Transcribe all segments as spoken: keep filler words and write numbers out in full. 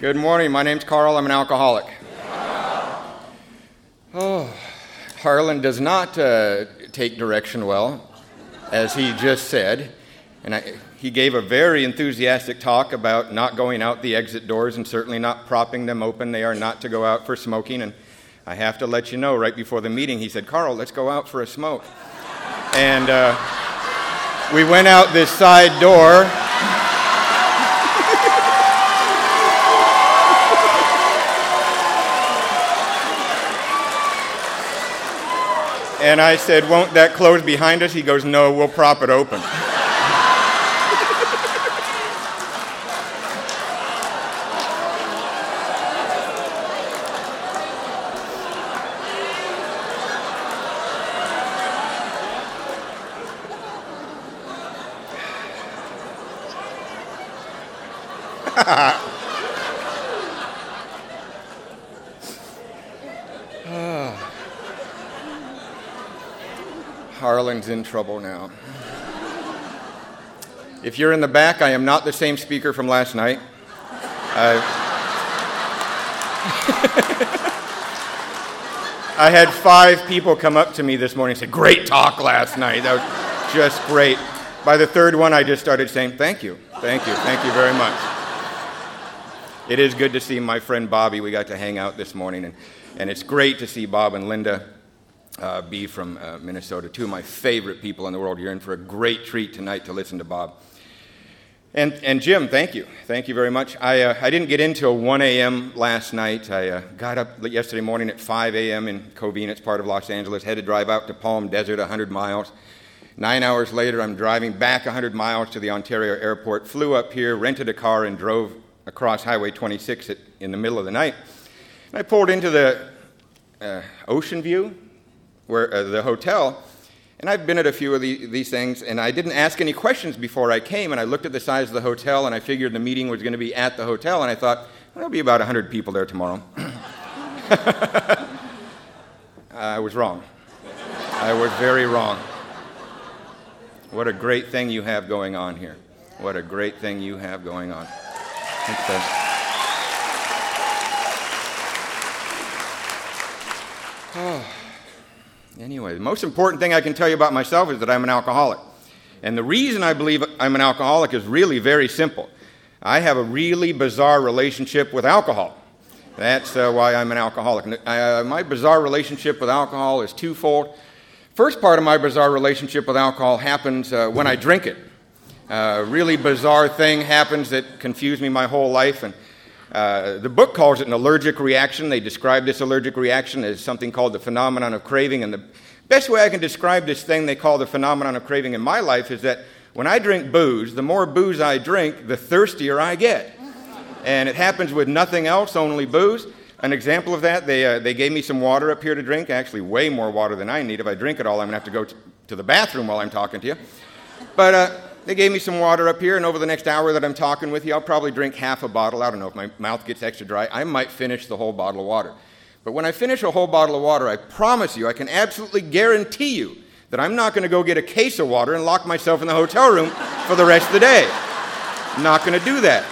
Good morning. My name's Carl. I'm an alcoholic. Oh, Harlan does not uh, take direction well, as he just said. And I, he gave a very enthusiastic talk about not going out the exit doors and certainly not propping them open. They are not to go out for smoking. And I have to let you know, right before the meeting, he said, Carl, let's go out for a smoke. And uh, we went out this side door. And I said, won't that close behind us? He goes, no, we'll prop it open. Harlan's in trouble now. If you're in the back, I am not the same speaker from last night. I, I had five people come up to me this morning and say, great talk last night. That was just great. By the third one, I just started saying, thank you, thank you, thank you very much. It is good to see my friend Bobby. We got to hang out this morning, and, and it's great to see Bob and Linda uh, B. from uh, Minnesota, two of my favorite people in the world. You're in for a great treat tonight to listen to Bob. And and Jim, thank you. Thank you very much. I uh, I didn't get in till one a.m. last night. I uh, got up yesterday morning at five a.m. in Covina. It's part of Los Angeles. Had to drive out to Palm Desert one hundred miles. Nine hours later, I'm driving back one hundred miles to the Ontario airport, flew up here, rented a car, and drove across Highway twenty-six at, in the middle of the night. And I pulled into the uh, Ocean View, where uh, the hotel, and I've been at a few of the, these things, and I didn't ask any questions before I came, and I looked at the size of the hotel, and I figured the meeting was going to be at the hotel, and I thought, well, there'll be about one hundred people there tomorrow. I was wrong. I was very wrong. What a great thing you have going on here. What a great thing you have going on. Oh. Anyway, the most important thing I can tell you about myself is that I'm an alcoholic. And the reason I believe I'm an alcoholic is really very simple. I have a really bizarre relationship with alcohol. That's uh, why I'm an alcoholic. Uh, my bizarre relationship with alcohol is twofold. First part of my bizarre relationship with alcohol happens uh, when I drink it. Uh, a really bizarre thing happens that confused me my whole life. And uh, the book calls it an allergic reaction. They describe this allergic reaction as something called the phenomenon of craving. And the best way I can describe this thing they call the phenomenon of craving in my life is that when I drink booze, the more booze I drink, the thirstier I get. And it happens with nothing else, only booze. An example of that, they uh, they gave me some water up here to drink, actually way more water than I need. If I drink it all, I'm going to have to go t- to the bathroom while I'm talking to you. But uh, they gave me some water up here, and over the next hour that I'm talking with you, I'll probably drink half a bottle. I don't know, if my mouth gets extra dry, I might finish the whole bottle of water. But when I finish a whole bottle of water, I promise you, I can absolutely guarantee you that I'm not going to go get a case of water and lock myself in the hotel room for the rest of the day. I'm not going to do that.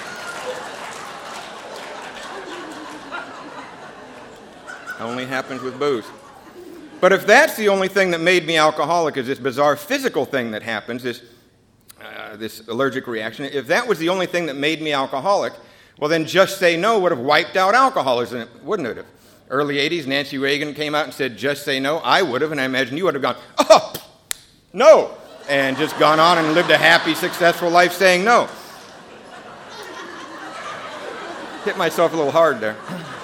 Only happens with booze. But if that's the only thing that made me alcoholic is this bizarre physical thing that happens, this, uh, this allergic reaction, if that was the only thing that made me alcoholic, well then Just Say No would have wiped out alcoholism, wouldn't it have? Early eighties, Nancy Reagan came out and said, just say no. I would have, and I imagine you would have gone, oh, no, and just gone on and lived a happy, successful life saying no. Hit myself a little hard there.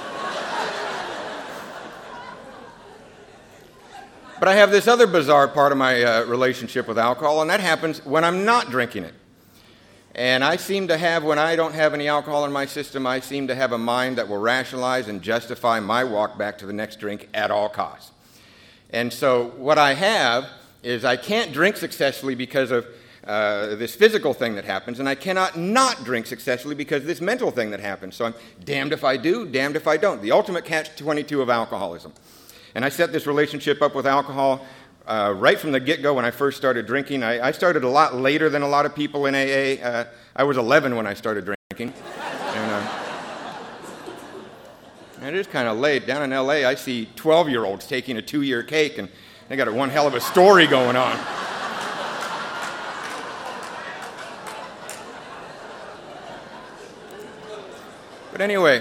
But I have this other bizarre part of my uh, relationship with alcohol, and that happens when I'm not drinking it. And I seem to have, when I don't have any alcohol in my system, I seem to have a mind that will rationalize and justify my walk back to the next drink at all costs. And so what I have is I can't drink successfully because of uh, this physical thing that happens, and I cannot not drink successfully because of this mental thing that happens. So I'm damned if I do, damned if I don't. The ultimate catch twenty-two of alcoholism. And I set this relationship up with alcohol uh, right from the get-go when I first started drinking. I, I started a lot later than a lot of people in A A. Uh, I was eleven when I started drinking. And, uh, It is kind of late. Down in L A, I see twelve-year-olds taking a two-year cake, and they got a one hell of a story going on. But anyway,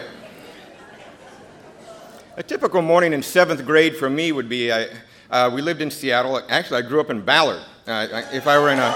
a typical morning in seventh grade for me would be, I, uh, we lived in Seattle. Actually, I grew up in Ballard. Uh, if I were in a,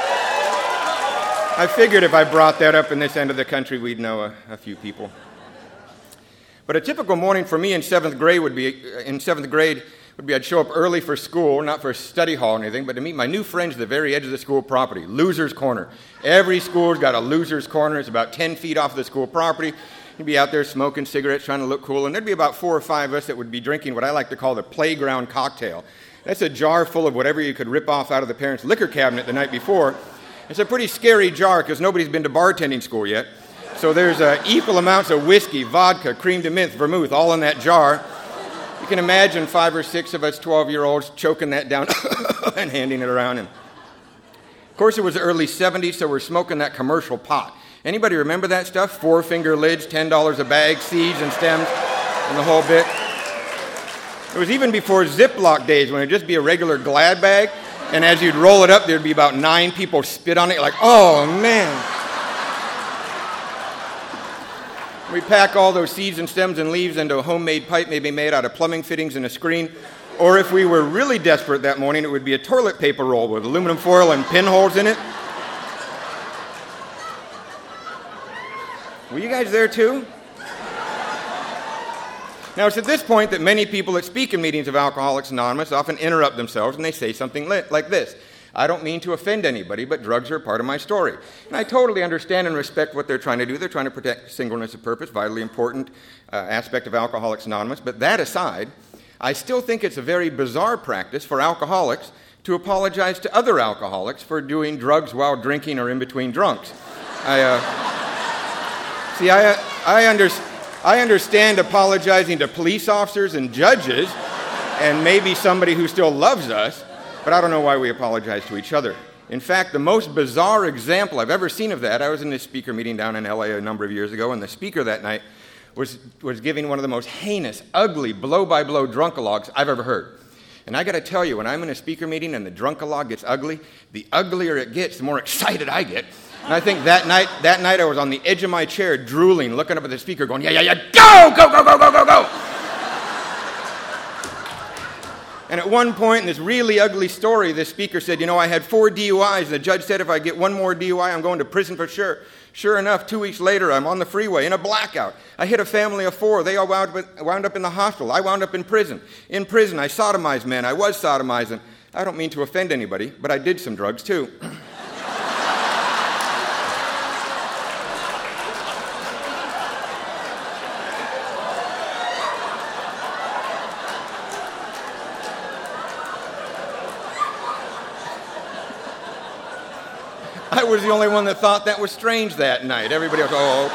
I figured if I brought that up in this end of the country, we'd know a, a few people. But a typical morning for me in seventh grade would be, in seventh grade would be I'd show up early for school, not for study hall or anything, but to meet my new friends at the very edge of the school property, Loser's Corner. Every school's got a Loser's Corner. It's about ten feet off the school property. You'd be out there smoking cigarettes, trying to look cool, and there'd be about four or five of us that would be drinking what I like to call the playground cocktail. That's a jar full of whatever you could rip off out of the parents' liquor cabinet the night before. It's a pretty scary jar because nobody's been to bartending school yet. So there's uh, equal amounts of whiskey, vodka, cream de menthe, vermouth, all in that jar. You can imagine five or six of us twelve-year-olds choking that down and handing it around. And of course, it was the early seventies, so we're smoking that commercial pot. Anybody remember that stuff? Four-finger lids, ten dollars a bag, seeds and stems, and the whole bit. It was even before Ziploc days when it would just be a regular Glad bag, and as you'd roll it up, there'd be about nine people spit on it, like, oh, man. We pack all those seeds and stems and leaves into a homemade pipe, maybe made out of plumbing fittings and a screen. Or if we were really desperate that morning, it would be a toilet paper roll with aluminum foil and pinholes in it. Were you guys there too? Now, it's at this point that many people that speak in meetings of Alcoholics Anonymous often interrupt themselves and they say something li- like this. I don't mean to offend anybody, but drugs are a part of my story. And I totally understand and respect what they're trying to do. They're trying to protect singleness of purpose, vitally important uh, aspect of Alcoholics Anonymous. But that aside, I still think it's a very bizarre practice for alcoholics to apologize to other alcoholics for doing drugs while drinking or in between drunks. I... Uh, See, I, I, under, I understand apologizing to police officers and judges and maybe somebody who still loves us, but I don't know why we apologize to each other. In fact, the most bizarre example I've ever seen of that, I was in this speaker meeting down in L A a number of years ago, and the speaker that night was, was giving one of the most heinous, ugly, blow-by-blow drunkalogues I've ever heard. And I got to tell you, when I'm in a speaker meeting and the drunkalogue gets ugly, the uglier it gets, the more excited I get. And I think that night, that night I was on the edge of my chair, drooling, looking up at the speaker, going, yeah, yeah, yeah, go, go, go, go, go, go, go. And at one point in this really ugly story, the speaker said, you know, I had four D U Is, and the judge said if I get one more D U I, I'm going to prison for sure. Sure enough, two weeks later, I'm on the freeway in a blackout. I hit a family of four. They all wound up, wound up in the hospital. I wound up in prison. In prison, I sodomized men. I was sodomizing. I don't mean to offend anybody, but I did some drugs too. I was the only one that thought that was strange that night. Everybody else, oh,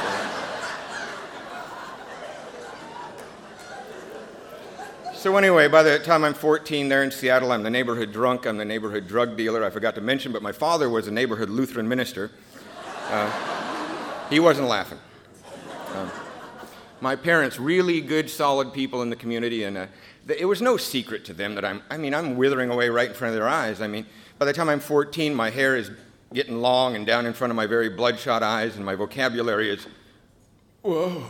okay. So anyway, by the time I'm fourteen there in Seattle, I'm the neighborhood drunk, I'm the neighborhood drug dealer. I forgot to mention, but my father was a neighborhood Lutheran minister. Uh, he wasn't laughing. Um, my parents, really good, solid people in the community, and uh, th- it was no secret to them that I'm, I mean, I'm withering away right in front of their eyes. I mean, by the time I'm fourteen, my hair is getting long and down in front of my very bloodshot eyes, and my vocabulary is, whoa,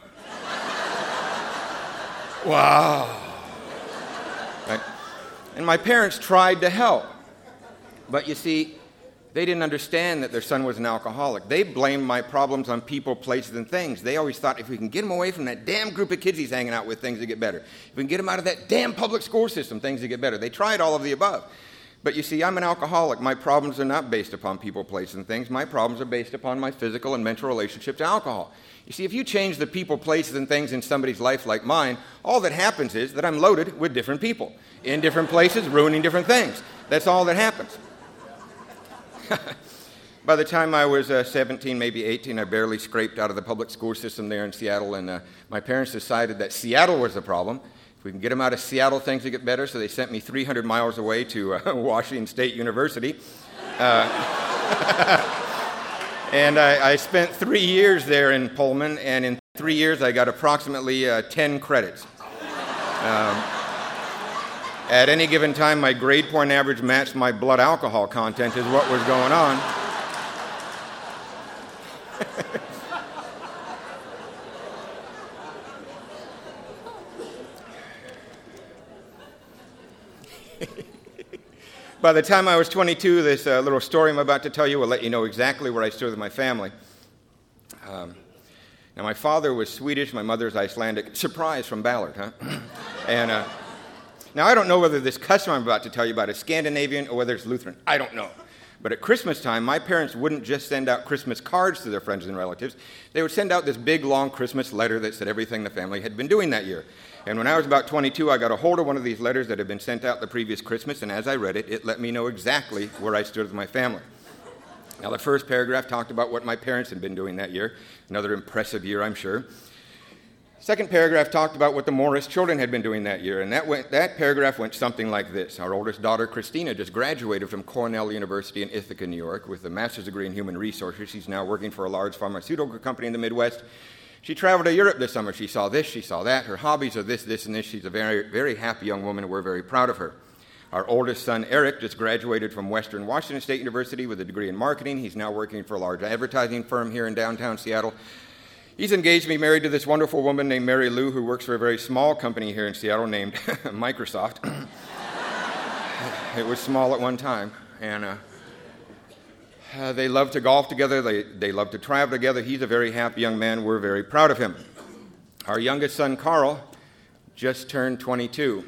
wow. Right? And my parents tried to help, but you see, they didn't understand that their son was an alcoholic. They blamed my problems on people, places, and things. They always thought if we can get him away from that damn group of kids he's hanging out with, things will get better. If we can get him out of that damn public school system, things will get better. They tried all of the above. But you see, I'm an alcoholic. My problems are not based upon people, places, and things. My problems are based upon my physical and mental relationship to alcohol. You see, if you change the people, places, and things in somebody's life like mine, all that happens is that I'm loaded with different people in different places, ruining different things. That's all that happens. By the time I was uh, seventeen, maybe eighteen, I barely scraped out of the public school system there in Seattle, and uh, my parents decided that Seattle was the problem. If we can get them out of Seattle, things will get better, so they sent me three hundred miles away to uh, Washington State University. Uh, and I, I spent three years there in Pullman, and in Three years, I got approximately uh, ten credits. Um, at any given time, my grade point average matched my blood alcohol content is what was going on. By the time I was twenty-two, this uh, little story I'm about to tell you will let you know exactly where I stood with my family. Um, now, my father was Swedish, my mother's Icelandic. Surprise from Ballard, huh? and uh, now, I don't know whether this custom I'm about to tell you about is Scandinavian or whether it's Lutheran. I don't know. But at Christmas time, my parents wouldn't just send out Christmas cards to their friends and relatives. They would send out this big, long Christmas letter that said everything the family had been doing that year. And when I was about twenty-two, I got a hold of one of these letters that had been sent out the previous Christmas, and as I read it, it let me know exactly where I stood with my family. Now, the first paragraph talked about what my parents had been doing that year. Another impressive year, I'm sure. Second paragraph talked about what the Morris children had been doing that year, and that, went, that paragraph went something like this. Our oldest daughter, Christina, just graduated from Cornell University in Ithaca, New York, with a master's degree in human resources. She's now working for a large pharmaceutical company in the Midwest. She traveled to Europe this summer. She saw this, she saw that. Her hobbies are this, this, and this. She's a very, very happy young woman, and we're very proud of her. Our oldest son, Eric, just graduated from Western Washington State University with a degree in marketing. He's now working for a large advertising firm here in downtown Seattle. He's engaged to be married to this wonderful woman named Mary Lou, who works for a very small company here in Seattle named Microsoft. It was small at one time. And uh, uh, they love to golf together. They, they love to travel together. He's a very happy young man. We're very proud of him. Our youngest son, Carl, just turned twenty-two.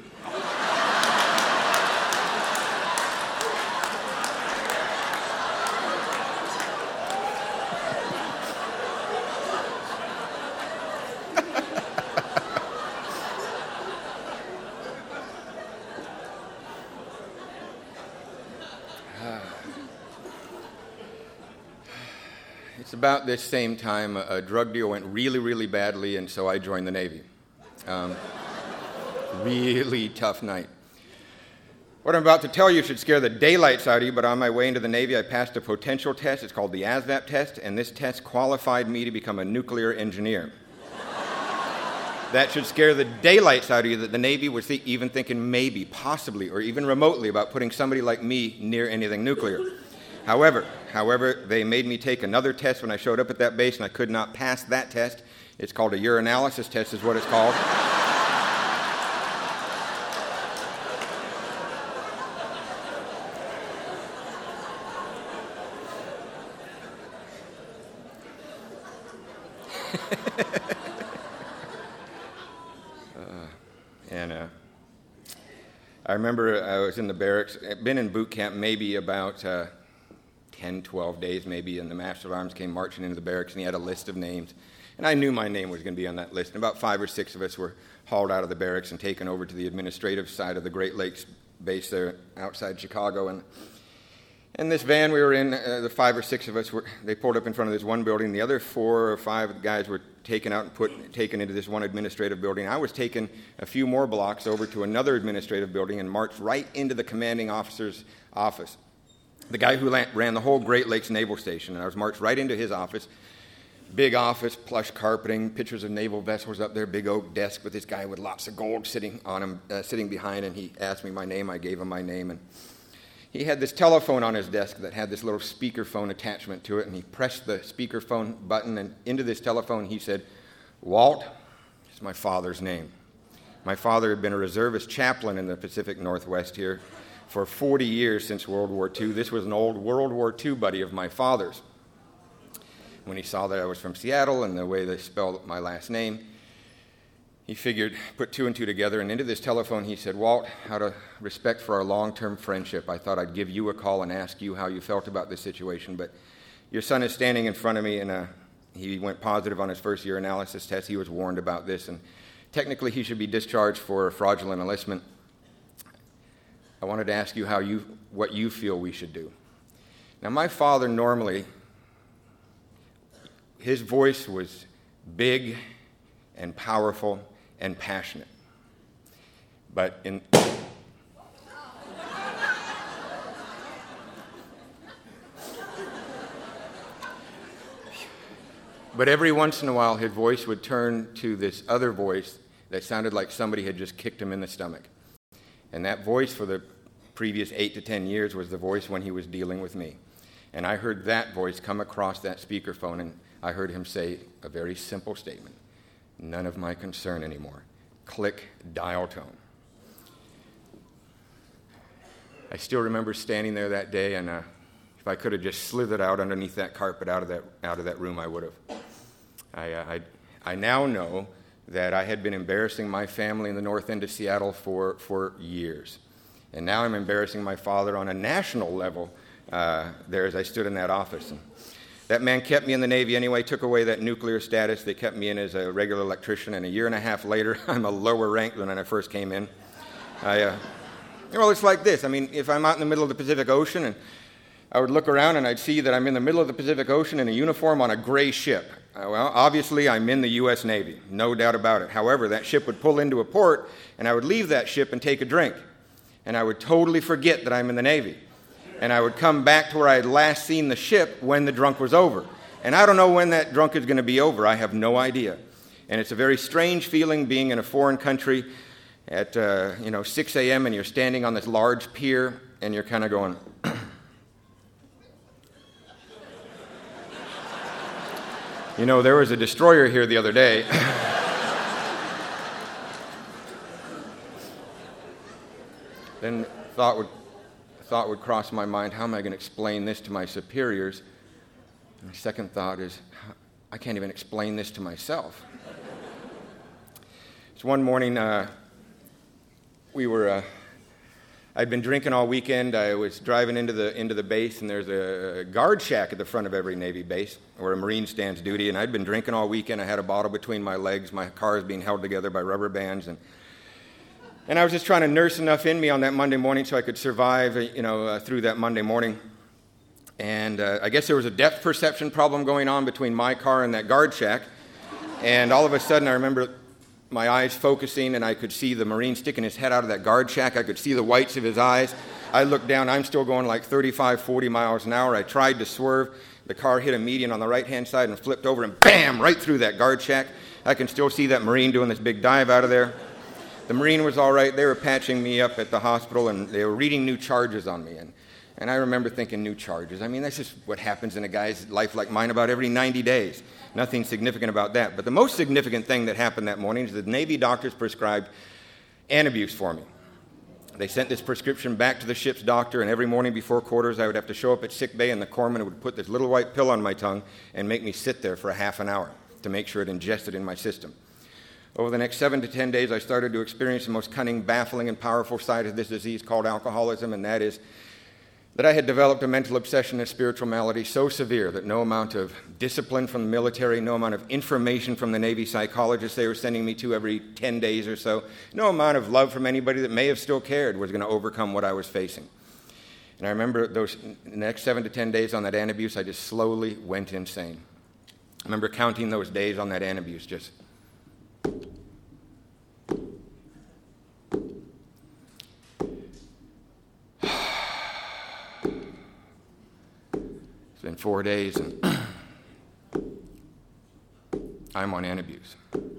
It's about this same time a, a drug deal went really, really badly, and so I joined the Navy. Um, really tough night. What I'm about to tell you should scare the daylights out of you, but on my way into the Navy, I passed a potential test. It's called the A S V A P test, and this test qualified me to become a nuclear engineer. That should scare the daylights out of you that the Navy was th- even thinking maybe, possibly, or even remotely about putting somebody like me near anything nuclear. However, however, they made me take another test when I showed up at that base, and I could not pass that test. It's called a urinalysis test is what it's called. uh, and uh, I remember I was in the barracks, I'd been in boot camp maybe about uh, ten, twelve days maybe, and the Master of Arms came marching into the barracks, and he had a list of names. And I knew my name was going to be on that list. And about five or six of us were hauled out of the barracks and taken over to the administrative side of the Great Lakes base there outside Chicago. And in this van we were in, uh, the five or six of us, were, they pulled up in front of this one building. The other four or five guys were taken out and put taken into this one administrative building. I was taken a few more blocks over to another administrative building and marched right into the commanding officer's office. The guy who ran the whole Great Lakes Naval Station, and I was marched right into his office. Big office, plush carpeting, pictures of naval vessels up there, big oak desk with this guy with lots of gold sitting on him, uh, sitting behind, and he asked me my name. I gave him my name, and he had this telephone on his desk that had this little speakerphone attachment to it, and he pressed the speakerphone button, and into this telephone he said, "Walt," it's my father's name. My father had been a reservist chaplain in the Pacific Northwest here for forty years since World War Two. This was an old World War Two buddy of my father's. When he saw that I was from Seattle and the way they spelled my last name, he figured, put two and two together, and into this telephone he said, "Walt, out of respect for our long-term friendship, I thought I'd give you a call and ask you how you felt about this situation, but your son is standing in front of me, and uh, he went positive on his first urinalysis test. He was warned about this, and technically he should be discharged for fraudulent enlistment. I wanted to ask you how you, what you feel we should do." Now, my father normally, his voice was big and powerful and passionate. But in But every once in a while, his voice would turn to this other voice that sounded like somebody had just kicked him in the stomach. And that voice for the previous eight to ten years was the voice when he was dealing with me. And I heard that voice come across that speakerphone, and I heard him say a very simple statement: none of my concern anymore. Click dial tone. I still remember standing there that day, and uh, if I could have just slithered out underneath that carpet out of that out of that room, I would have. I, uh, I, I now know that I had been embarrassing my family in the north end of Seattle for, for years. And now I'm embarrassing my father on a national level uh, there as I stood in that office. And that man kept me in the Navy anyway, took away that nuclear status. They kept me in as a regular electrician, and a year and a half later, I'm a lower rank than when I first came in. I, uh, well, it's like this. I mean, if I'm out in the middle of the Pacific Ocean, and I would look around and I'd see that I'm in the middle of the Pacific Ocean in a uniform on a gray ship. Uh, well, obviously, I'm in the U S Navy, no doubt about it. However, that ship would pull into a port, and I would leave that ship and take a drink. And I would totally forget that I'm in the Navy. And I would come back to where I had last seen the ship when the drunk was over. And I don't know when that drunk is going to be over. I have no idea. And it's a very strange feeling being in a foreign country at uh, you know six a.m. and you're standing on this large pier and you're kind of going... You know, there was a destroyer here the other day. Then thought would, thought would cross my mind, how am I going to explain this to my superiors? And the second thought is, I can't even explain this to myself. So one morning, uh, we were... Uh, I'd been drinking all weekend. I was driving into the into the base, and there's a guard shack at the front of every Navy base where a Marine stands duty, and I'd been drinking all weekend. I had a bottle between my legs. My car was being held together by rubber bands, and and I was just trying to nurse enough in me on that Monday morning so I could survive, you know, uh, through that Monday morning. And uh, I guess there was a depth perception problem going on between my car and that guard shack, and all of a sudden I remember my eyes focusing, and I could see the Marine sticking his head out of that guard shack. I could see the whites of his eyes. I looked down. I'm still going like thirty-five, forty miles an hour. I tried to swerve. The car hit a median on the right-hand side and flipped over, and bam, right through that guard shack. I can still see that Marine doing this big dive out of there. The Marine was all right. They were patching me up at the hospital, and they were reading new charges on me. And, and I remember thinking, new charges. I mean, that's just what happens in a guy's life like mine about every ninety days. Nothing significant about that. But the most significant thing that happened that morning is the Navy doctors prescribed Antabuse for me. They sent this prescription back to the ship's doctor, and every morning before quarters I would have to show up at sick bay, and the corpsman would put this little white pill on my tongue and make me sit there for a half an hour to make sure it ingested in my system. Over the next seven to ten days, I started to experience the most cunning, baffling, and powerful side of this disease called alcoholism, and that is that I had developed a mental obsession and spiritual malady so severe that no amount of discipline from the military, no amount of information from the Navy psychologists they were sending me to every ten days or so, no amount of love from anybody that may have still cared was going to overcome what I was facing. And I remember those next seven to ten days on that Antabuse, I just slowly went insane. I remember counting those days on that Antabuse, just... It's been four days, and I'm on Antabuse.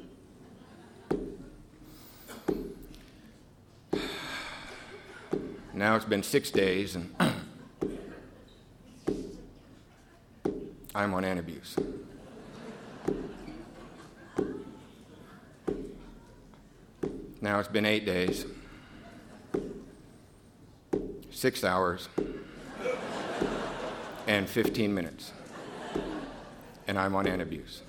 Now it's been six days, and I'm on Antabuse. Now it's been eight days, six hours, and fifteen minutes, and I'm on Antabuse.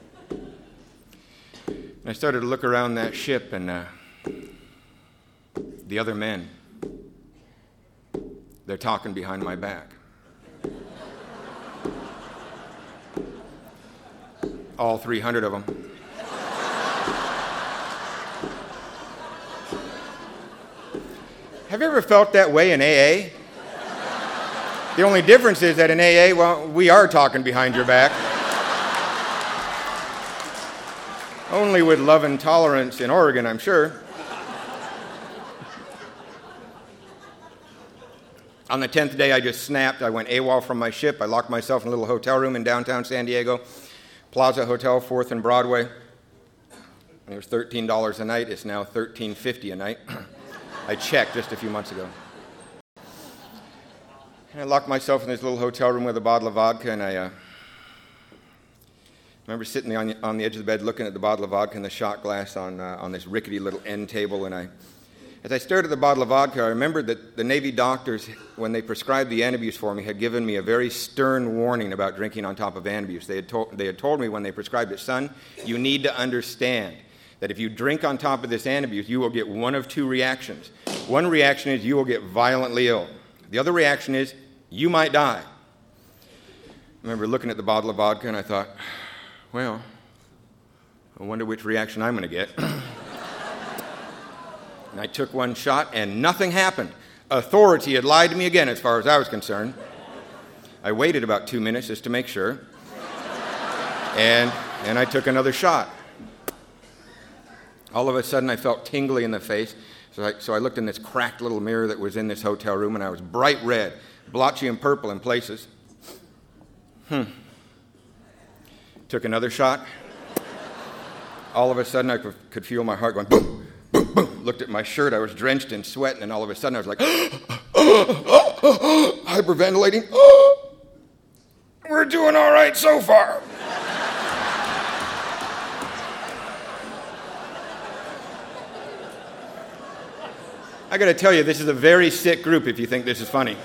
And I started to look around that ship, and uh, the other men, they're talking behind my back. All three hundred of them. Have you ever felt that way in A A? The only difference is that in A A, well, we are talking behind your back. Only with love and tolerance in Oregon, I'm sure. On the tenth day, I just snapped. I went AWOL from my ship. I locked myself in a little hotel room in downtown San Diego, Plaza Hotel, fourth and Broadway. It was thirteen dollars a night. It's now thirteen fifty a night. I checked just a few months ago. And I locked myself in this little hotel room with a bottle of vodka, and I uh, remember sitting on the, on the edge of the bed looking at the bottle of vodka and the shot glass on, uh, on this rickety little end table, and I, as I stared at the bottle of vodka, I remembered that the Navy doctors, when they prescribed the Antabuse for me, had given me a very stern warning about drinking on top of Antabuse. They had, told, they had told me when they prescribed it, son, you need to understand that if you drink on top of this Antabuse, you will get one of two reactions. One reaction is you will get violently ill. The other reaction is you might die. I remember looking at the bottle of vodka and I thought, well, I wonder which reaction I'm going to get. And I took one shot and nothing happened. Authority had lied to me again as far as I was concerned. I waited about two minutes just to make sure. And, and I took another shot. All of a sudden I felt tingly in the face. So I, so I looked in this cracked little mirror that was in this hotel room, and I was bright red, blotchy and purple in places. Hmm. Took another shot. All of a sudden, I could feel my heart going boom, boom, boom. Looked at my shirt. I was drenched in sweat, and then all of a sudden, I was like, hyperventilating. We're doing all right so far. I got to tell you, this is a very sick group if you think this is funny.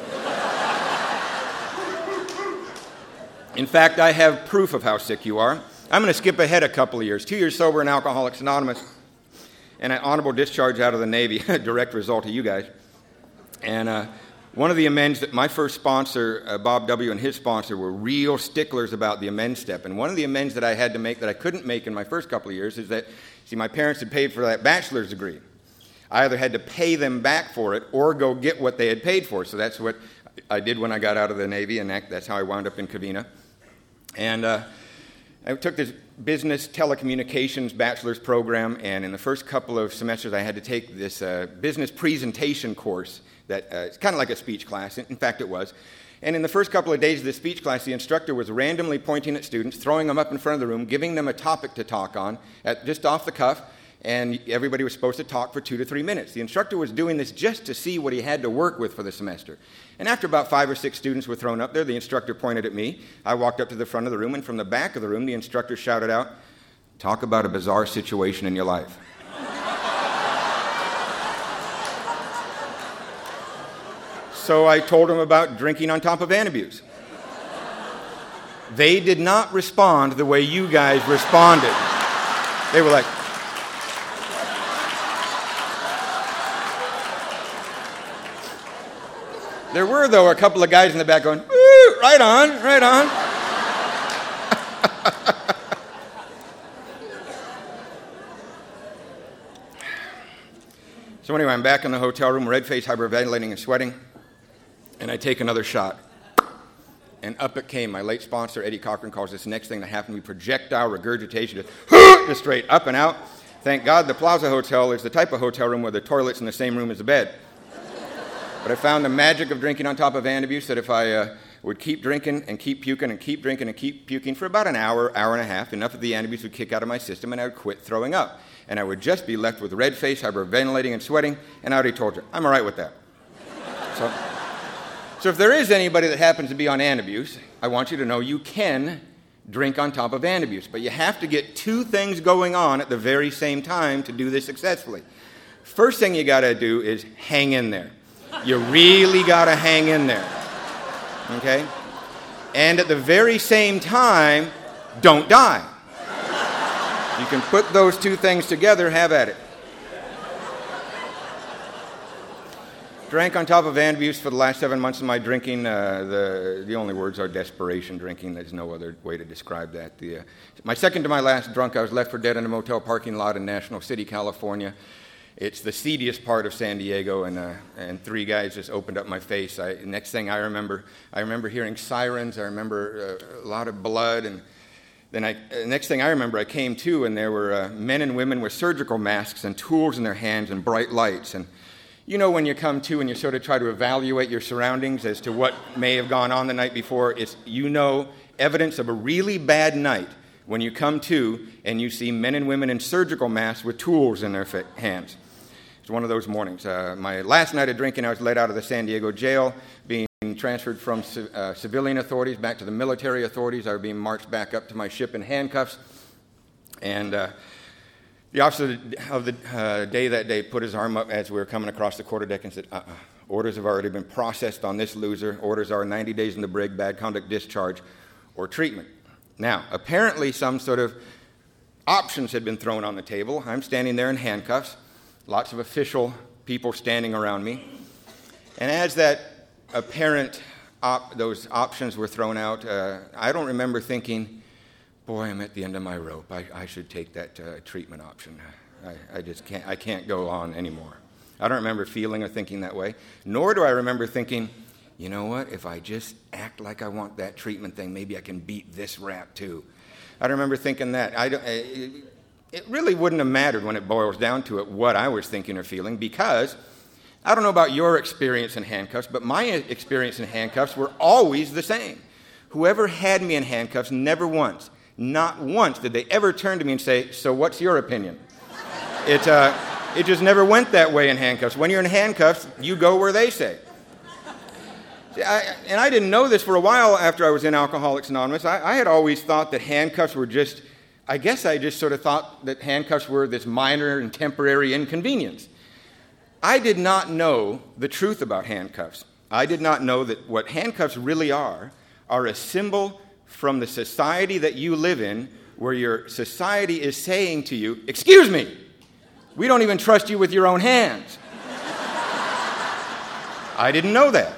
In fact, I have proof of how sick you are. I'm going to skip ahead a couple of years. Two years sober in Alcoholics Anonymous, and an honorable discharge out of the Navy, a direct result of you guys. And uh, one of the amends that my first sponsor, uh, Bob W., and his sponsor were real sticklers about the amends step. And one of the amends that I had to make that I couldn't make in my first couple of years is that, see, my parents had paid for that bachelor's degree. I either had to pay them back for it or go get what they had paid for. So that's what I did when I got out of the Navy, and that, that's how I wound up in Covina. And uh, I took this business telecommunications bachelor's program, and in the first couple of semesters I had to take this uh, business presentation course that uh, it's kind of like a speech class. In fact, it was. And in the first couple of days of the speech class, the instructor was randomly pointing at students, throwing them up in front of the room, giving them a topic to talk on, at, just off the cuff, and everybody was supposed to talk for two to three minutes. The instructor was doing this just to see what he had to work with for the semester. And after about five or six students were thrown up there, the instructor pointed at me. I walked up to the front of the room, and from the back of the room, the instructor shouted out, "Talk about a bizarre situation in your life." So I told him about drinking on top of Antabuse. They did not respond the way you guys responded. They were like, there were, though, a couple of guys in the back going, "Woo, right on, right on." So anyway, I'm back in the hotel room, red-faced, hyperventilating, and sweating, and I take another shot. And up it came. My late sponsor, Eddie Cochran, calls this next thing that happened to be projectile regurgitation, just, just straight up and out. Thank God the Plaza Hotel is the type of hotel room where the toilet's in the same room as the bed. But I found the magic of drinking on top of Antabuse, that if I uh, would keep drinking and keep puking and keep drinking and keep puking for about an hour, hour and a half, enough of the Antabuse would kick out of my system and I would quit throwing up. And I would just be left with red face, hyperventilating and sweating, and I already told you, I'm all right with that. So, so if there is anybody that happens to be on Antabuse, I want you to know you can drink on top of Antabuse, but you have to get two things going on at the very same time to do this successfully. First thing you got to do is hang in there. You really got to hang in there, okay? And at the very same time, don't die. You can put those two things together, have at it. Drank on top of Antabuse for the last seven months of my drinking. Uh, the, the only words are desperation drinking. There's no other way to describe that. The, uh, my second to my last drunk, I was left for dead in a motel parking lot in National City, California. It's the seediest part of San Diego, and uh, and three guys just opened up my face. I, next thing I remember, I remember hearing sirens. I remember uh, a lot of blood, and then I, uh, next thing I remember, I came to, and there were uh, men and women with surgical masks and tools in their hands and bright lights. And you know when you come to and you sort of try to evaluate your surroundings as to what may have gone on the night before, it's, you know, evidence of a really bad night when you come to and you see men and women in surgical masks with tools in their fa- hands. It's one of those mornings. Uh, my last night of drinking, I was let out of the San Diego jail, being transferred from uh, civilian authorities back to the military authorities. I was being marched back up to my ship in handcuffs. And uh, the officer of the uh, day that day put his arm up as we were coming across the quarterdeck and said, uh-uh, orders have already been processed on this loser. Orders are ninety days in the brig, bad conduct discharge, or treatment. Now, apparently some sort of options had been thrown on the table. I'm standing there in handcuffs, lots of official people standing around me. And as that apparent op- those options were thrown out, uh, I don't remember thinking, boy, I'm at the end of my rope. I, I should take that uh, treatment option. I, I just can't, I can't go on anymore. I don't remember feeling or thinking that way, nor do I remember thinking, you know what, if I just act like I want that treatment thing, maybe I can beat this rap too. I don't remember thinking that. I don't, it, it really wouldn't have mattered when it boils down to it what I was thinking or feeling, because I don't know about your experience in handcuffs, but my experience in handcuffs were always the same. Whoever had me in handcuffs, never once, not once did they ever turn to me and say, so what's your opinion? It, uh, it just never went that way in handcuffs. When you're in handcuffs, you go where they say. I, and I didn't know this for a while after I was in Alcoholics Anonymous. I, I had always thought that handcuffs were just, I guess I just sort of thought that handcuffs were this minor and temporary inconvenience. I did not know the truth about handcuffs. I did not know that what handcuffs really are are a symbol from the society that you live in, where your society is saying to you, excuse me, we don't even trust you with your own hands. I didn't know that.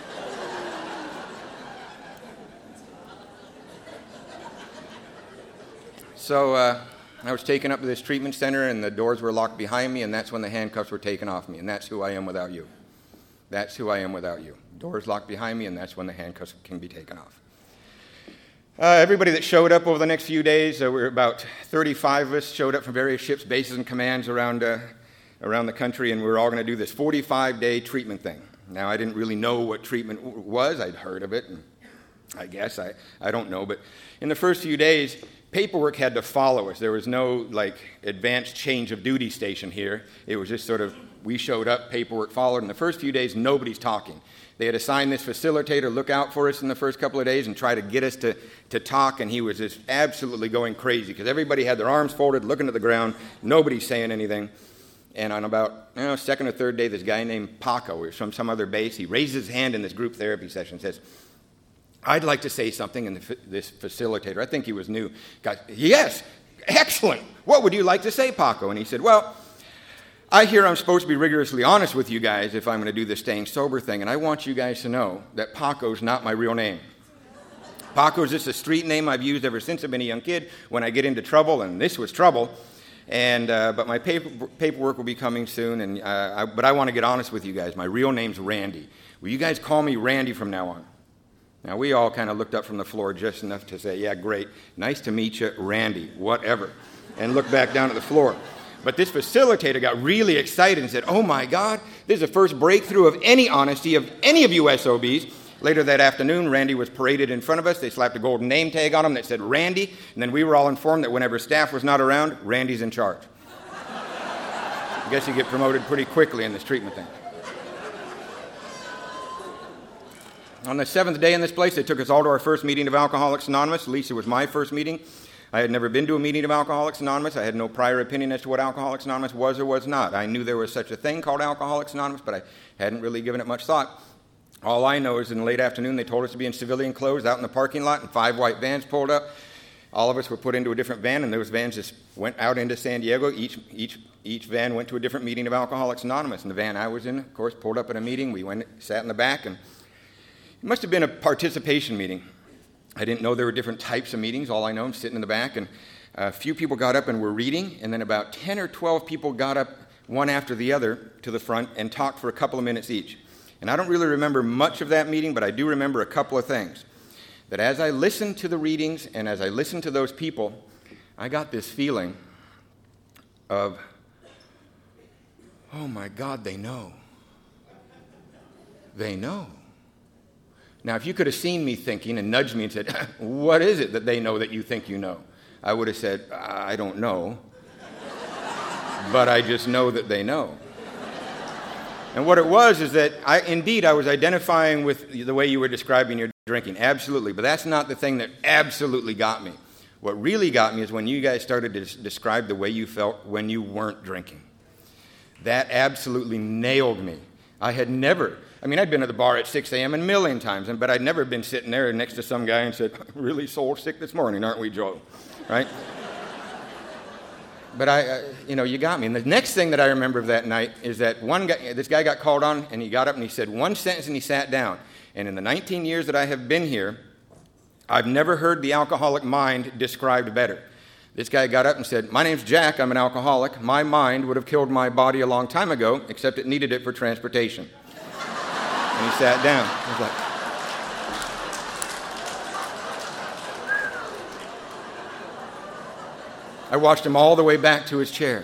So uh, I was taken up to this treatment center, and the doors were locked behind me, and that's when the handcuffs were taken off me, and that's who I am without you. That's who I am without you. Doors locked behind me, and that's when the handcuffs can be taken off. Uh, everybody that showed up over the next few days, uh, we were about thirty-five of us, showed up from various ships, bases, and commands around, uh, around the country, and we were all going to do this forty-five day treatment thing. Now, I didn't really know what treatment w- was. I'd heard of it, and I guess, I, I don't know. But in the first few days, paperwork had to follow us. There was no, like, advanced change of duty station here. It was just sort of, we showed up, paperwork followed. In the first few days, nobody's talking. They had assigned this facilitator, look out for us in the first couple of days and try to get us to, to talk, and he was just absolutely going crazy because everybody had their arms folded, looking at the ground, nobody's saying anything. And on about, you know, second or third day, this guy named Paco, he was from some other base, he raises his hand in this group therapy session and says, I'd like to say something, and the, this facilitator, I think he was new, got, yes, excellent, what would you like to say, Paco? And he said, well, I hear I'm supposed to be rigorously honest with you guys if I'm going to do this staying sober thing, and I want you guys to know that Paco's not my real name. Paco's just a street name I've used ever since I've been a young kid when I get into trouble, and this was trouble. And uh, but my paper, paperwork will be coming soon, and uh, I, but I want to get honest with you guys. My real name's Randy. Will you guys call me Randy from now on? Now, we all kind of looked up from the floor just enough to say, yeah, great, nice to meet you, Randy, whatever, and look back down at the floor. But this facilitator got really excited and said, oh, my God, this is the first breakthrough of any honesty of any of you S O Bs. Later that afternoon, Randy was paraded in front of us. They slapped a golden name tag on him that said Randy, and then we were all informed that whenever staff was not around, Randy's in charge. I guess you get promoted pretty quickly in this treatment thing. On the seventh day in this place, they took us all to our first meeting of Alcoholics Anonymous. At least it was my first meeting. I had never been to a meeting of Alcoholics Anonymous. I had no prior opinion as to what Alcoholics Anonymous was or was not. I knew there was such a thing called Alcoholics Anonymous, but I hadn't really given it much thought. All I know is in the late afternoon, they told us to be in civilian clothes out in the parking lot, and five white vans pulled up. All of us were put into a different van, and those vans just went out into San Diego. Each, each, each van went to a different meeting of Alcoholics Anonymous. And the van I was in, of course, pulled up at a meeting. We went, sat in the back, and it must have been a participation meeting. I didn't know there were different types of meetings. All I know, I'm sitting in the back, and a few people got up and were reading, and then about ten or twelve people got up, one after the other, to the front and talked for a couple of minutes each. And I don't really remember much of that meeting, but I do remember a couple of things. That as I listened to the readings and as I listened to those people, I got this feeling of, oh my God, they know. They know. Now, if you could have seen me thinking and nudged me and said, what is it that they know that you think you know? I would have said, I don't know, but I just know that they know. And what it was is that, I, indeed, I was identifying with the way you were describing your drinking, absolutely, but that's not the thing that absolutely got me. What really got me is when you guys started to des- describe the way you felt when you weren't drinking. That absolutely nailed me. I had never, I mean, I'd been at the bar at six a.m. a million times, but I'd never been sitting there next to some guy and said, really soul sick this morning, aren't we, Joe? Right? But I, uh, you know, you got me. And the next thing that I remember of that night is that one guy, this guy got called on, and he got up and he said one sentence and he sat down. And in the nineteen years that I have been here, I've never heard the alcoholic mind described better. This guy got up and said, my name's Jack, I'm an alcoholic. My mind would have killed my body a long time ago, except it needed it for transportation. And he sat down. I was like, I watched him all the way back to his chair.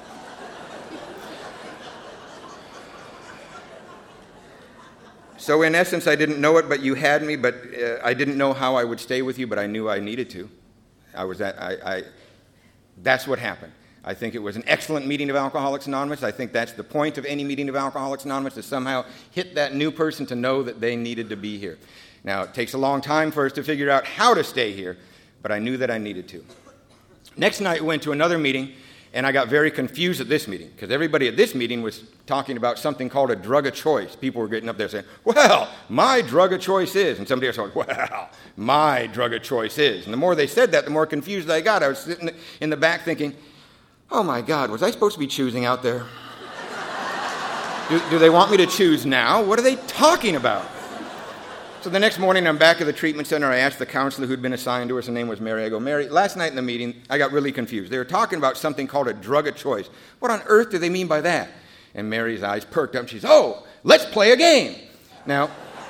So in essence, I didn't know it, but you had me, but uh, I didn't know how I would stay with you, but I knew I needed to. I was at, I, I, that's what happened. I think it was an excellent meeting of Alcoholics Anonymous. I think that's the point of any meeting of Alcoholics Anonymous, to somehow hit that new person to know that they needed to be here. Now, it takes a long time for us to figure out how to stay here, but I knew that I needed to. Next night, we went to another meeting, and I got very confused at this meeting, because everybody at this meeting was talking about something called a drug of choice. People were getting up there saying, well, my drug of choice is, and somebody else was, well, my drug of choice is. And the more they said that, the more confused I got. I was sitting in the back thinking, oh my God, was I supposed to be choosing out there? do, do they want me to choose now? What are they talking about? So the next morning, I'm back at the treatment center. I asked the counselor who'd been assigned to us. Her name was Mary. I go, Mary, last night in the meeting, I got really confused. They were talking about something called a drug of choice. What on earth do they mean by that? And Mary's eyes perked up, and she says, oh, let's play a game. Now,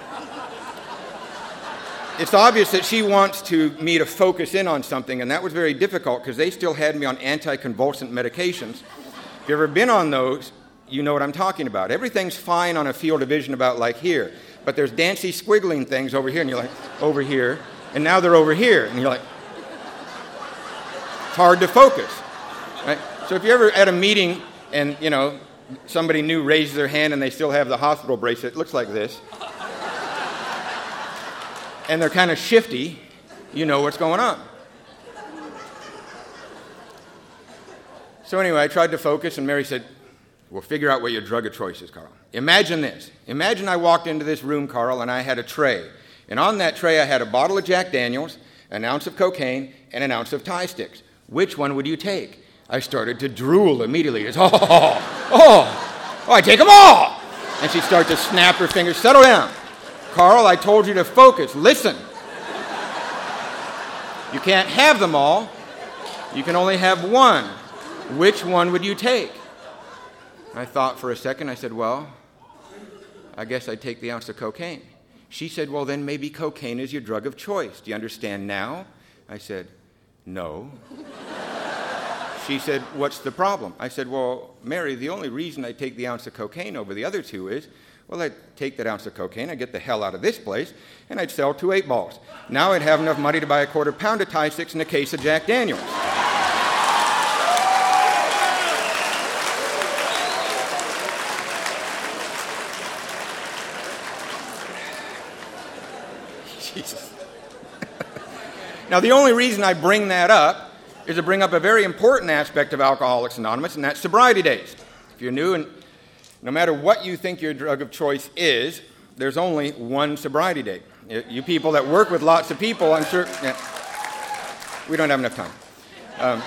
it's obvious that she wants to me to focus in on something, and that was very difficult because they still had me on anticonvulsant medications. If you've ever been on those, you know what I'm talking about. Everything's fine on a field of vision about like here. But there's dancy squiggling things over here, and you're like, over here, and now they're over here, and you're like, it's hard to focus, right? So if you're ever at a meeting and, you know, somebody new raises their hand and they still have the hospital bracelet, it looks like this, and they're kind of shifty, you know what's going on. So anyway, I tried to focus, and Mary said, well, figure out what your drug of choice is, Carl. Imagine this. Imagine I walked into this room, Carl, and I had a tray. And on that tray, I had a bottle of Jack Daniels, an ounce of cocaine, and an ounce of Thai sticks. Which one would you take? I started to drool immediately. It's, oh, oh, oh, I take them all. And she'd start to snap her fingers. Settle down. Carl, I told you to focus. Listen. You can't have them all. You can only have one. Which one would you take? I thought for a second. I said, well, I guess I'd take the ounce of cocaine. She said, well, then maybe cocaine is your drug of choice. Do you understand now? I said, no. She said, what's the problem? I said, well, Mary, the only reason I take the ounce of cocaine over the other two is, well, I'd take that ounce of cocaine, I'd get the hell out of this place, and I'd sell two eight balls. Now I'd have enough money to buy a quarter pound of Thai sticks and a case of Jack Daniels. Jesus. Now, the only reason I bring that up is to bring up a very important aspect of Alcoholics Anonymous, and that's sobriety days. If you're new, and no matter what you think your drug of choice is, there's only one sobriety date. You people that work with lots of people, I'm sure... Yeah, we don't have enough time. Um,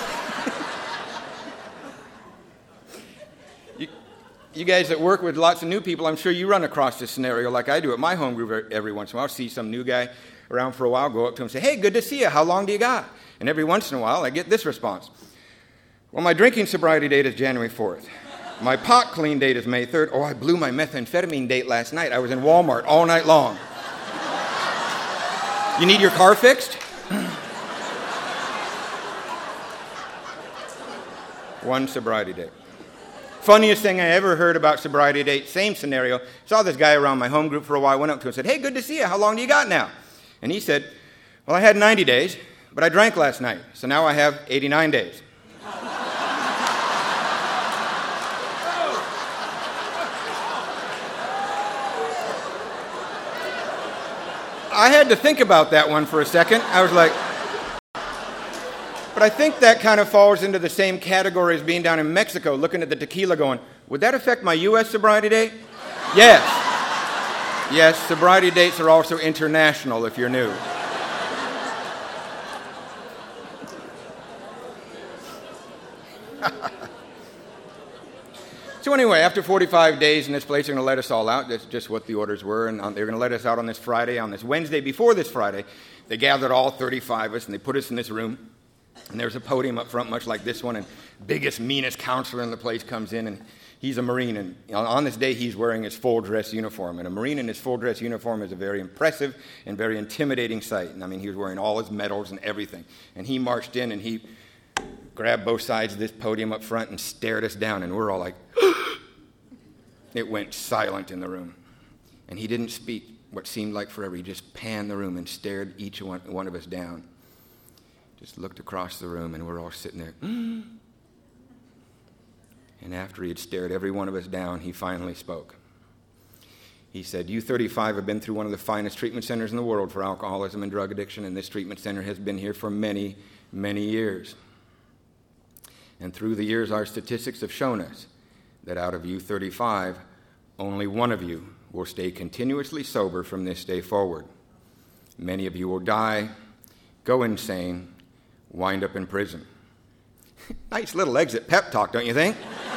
you, you guys that work with lots of new people, I'm sure you run across this scenario like I do at my home group every once in a while. I'll see some new guy around for a while, go up to him and say, hey, good to see you. How long do you got? And every once in a while, I get this response. Well, my drinking sobriety date is January fourth. My pot clean date is May third. Oh, I blew my methamphetamine date last night. I was in Walmart all night long. You need your car fixed? One sobriety date. Funniest thing I ever heard about sobriety date, same scenario. Saw this guy around my home group for a while, went up to him and said, hey, good to see you. How long do you got now? And he said, well, I had ninety days. But I drank last night, so now I have eighty-nine days. I had to think about that one for a second. I was like, but I think that kind of falls into the same category as being down in Mexico, looking at the tequila going, would that affect my U S sobriety date? Yes. Yes, sobriety dates are also international if you're new. So anyway, after forty-five days in this place, they're going to let us all out. That's just what the orders were. And they're going to let us out on this Friday. On this Wednesday before this Friday, they gathered all thirty-five of us, and they put us in this room. And there's a podium up front, much like this one, and biggest, meanest counselor in the place comes in, and he's a Marine. And on this day, he's wearing his full-dress uniform. And a Marine in his full-dress uniform is a very impressive and very intimidating sight. And I mean, he was wearing all his medals and everything. And he marched in, and he grabbed both sides of this podium up front and stared us down, and we're all like, it went silent in the room. And he didn't speak what seemed like forever. He just panned the room and stared each one, one of us down. Just looked across the room, and we're all sitting there. Mm. And after he had stared every one of us down, he finally spoke. He said, you thirty-five have been through one of the finest treatment centers in the world for alcoholism and drug addiction, and this treatment center has been here for many, many years. And through the years, our statistics have shown us that out of you thirty-five, only one of you will stay continuously sober from this day forward. Many of you will die, go insane, wind up in prison. Nice little exit pep talk, don't you think?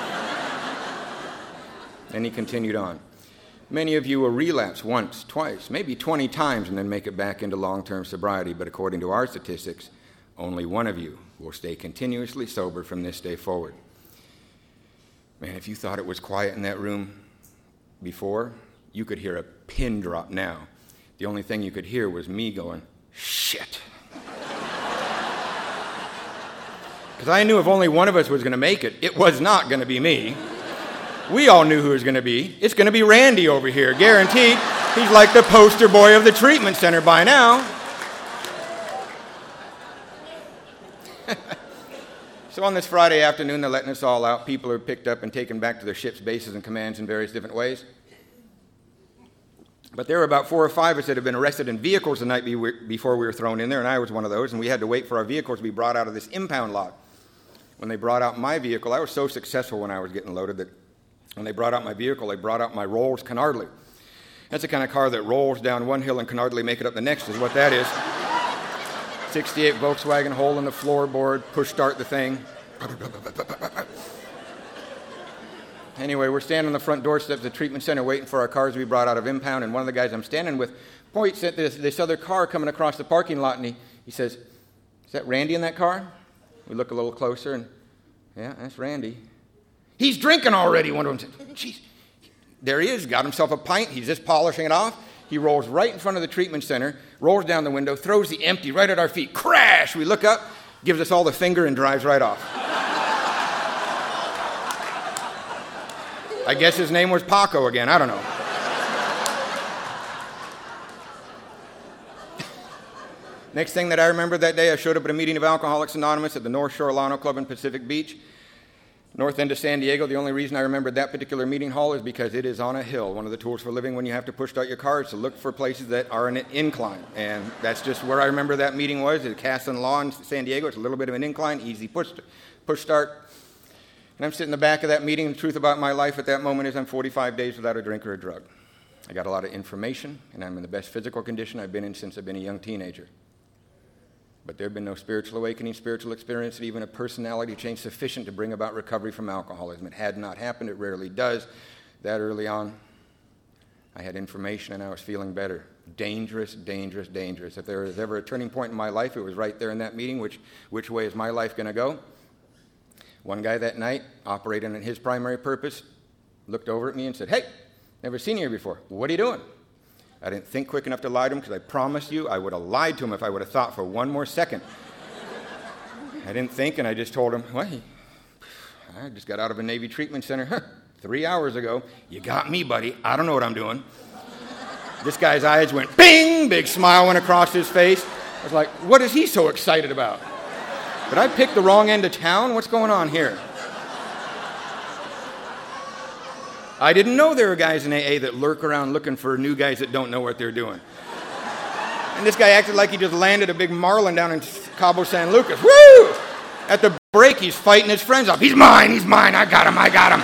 Then he continued on. Many of you will relapse once, twice, maybe twenty times and then make it back into long-term sobriety, but according to our statistics, only one of you will stay continuously sober from this day forward. Man, if you thought it was quiet in that room before, you could hear a pin drop now. The only thing you could hear was me going, shit. Because I knew if only one of us was going to make it, it was not going to be me. We all knew who it was going to be. It's going to be Randy over here, guaranteed. He's like the poster boy of the treatment center by now. So on this Friday afternoon, they're letting us all out. People are picked up and taken back to their ships, bases, and commands in various different ways. But there were about four or five of us that had been arrested in vehicles the night be- before we were thrown in there, and I was one of those, and we had to wait for our vehicles to be brought out of this impound lot. When they brought out my vehicle, I was so successful when I was getting loaded that when they brought out my vehicle, they brought out my Rolls Canardly. That's the kind of car that rolls down one hill and can hardly make it up the next, is what that is. sixty-eight Volkswagen, hole in the floorboard, push start the thing. Anyway, we're standing on the front doorstep of the treatment center waiting for our cars to be brought out of impound, and one of the guys I'm standing with points at this, this other car coming across the parking lot, and he, he says, is that Randy in that car? We look a little closer, and yeah, that's Randy. He's drinking already, one of them said. Jeez. There he is, got himself a pint, he's just polishing it off. He rolls right in front of the treatment center, rolls down the window, throws the empty right at our feet. Crash! We look up, gives us all the finger, and drives right off. I guess his name was Paco again, I don't know. Next thing that I remember that day, I showed up at a meeting of Alcoholics Anonymous at the North Shore Llano Club in Pacific Beach, north end of San Diego. The only reason I remembered that particular meeting hall is because it is on a hill. One of the tools for living when you have to push start your car is to look for places that are in an incline. And that's just where I remember that meeting was, at Casson Law in San Diego. It's a little bit of an incline, easy push, push start. And I'm sitting in the back of that meeting. The truth about my life at that moment is I'm forty-five days without a drink or a drug. I got a lot of information, and I'm in the best physical condition I've been in since I've been a young teenager. But there had been no spiritual awakening, spiritual experience, or even a personality change sufficient to bring about recovery from alcoholism. It had not happened. It rarely does. That early on, I had information and I was feeling better. Dangerous, dangerous, dangerous. If there was ever a turning point in my life, it was right there in that meeting. Which, which way is my life going to go? One guy that night, operating on his primary purpose, looked over at me and said, hey, never seen you here before. What are you doing? I didn't think quick enough to lie to him because I promised you I would have lied to him if I would have thought for one more second. I didn't think, and I just told him, well, I just got out of a Navy treatment center three hours ago. You got me, buddy. I don't know what I'm doing. This guy's eyes went bing, big smile went across his face. was like, what is he so excited about? Did I pick the wrong end of town? What's going on here? I didn't know there were guys in A A that lurk around looking for new guys that don't know what they're doing. And this guy acted like he just landed a big marlin down in Cabo San Lucas. Woo! At the break, he's fighting his friends off. He's mine, he's mine, I got him, I got him.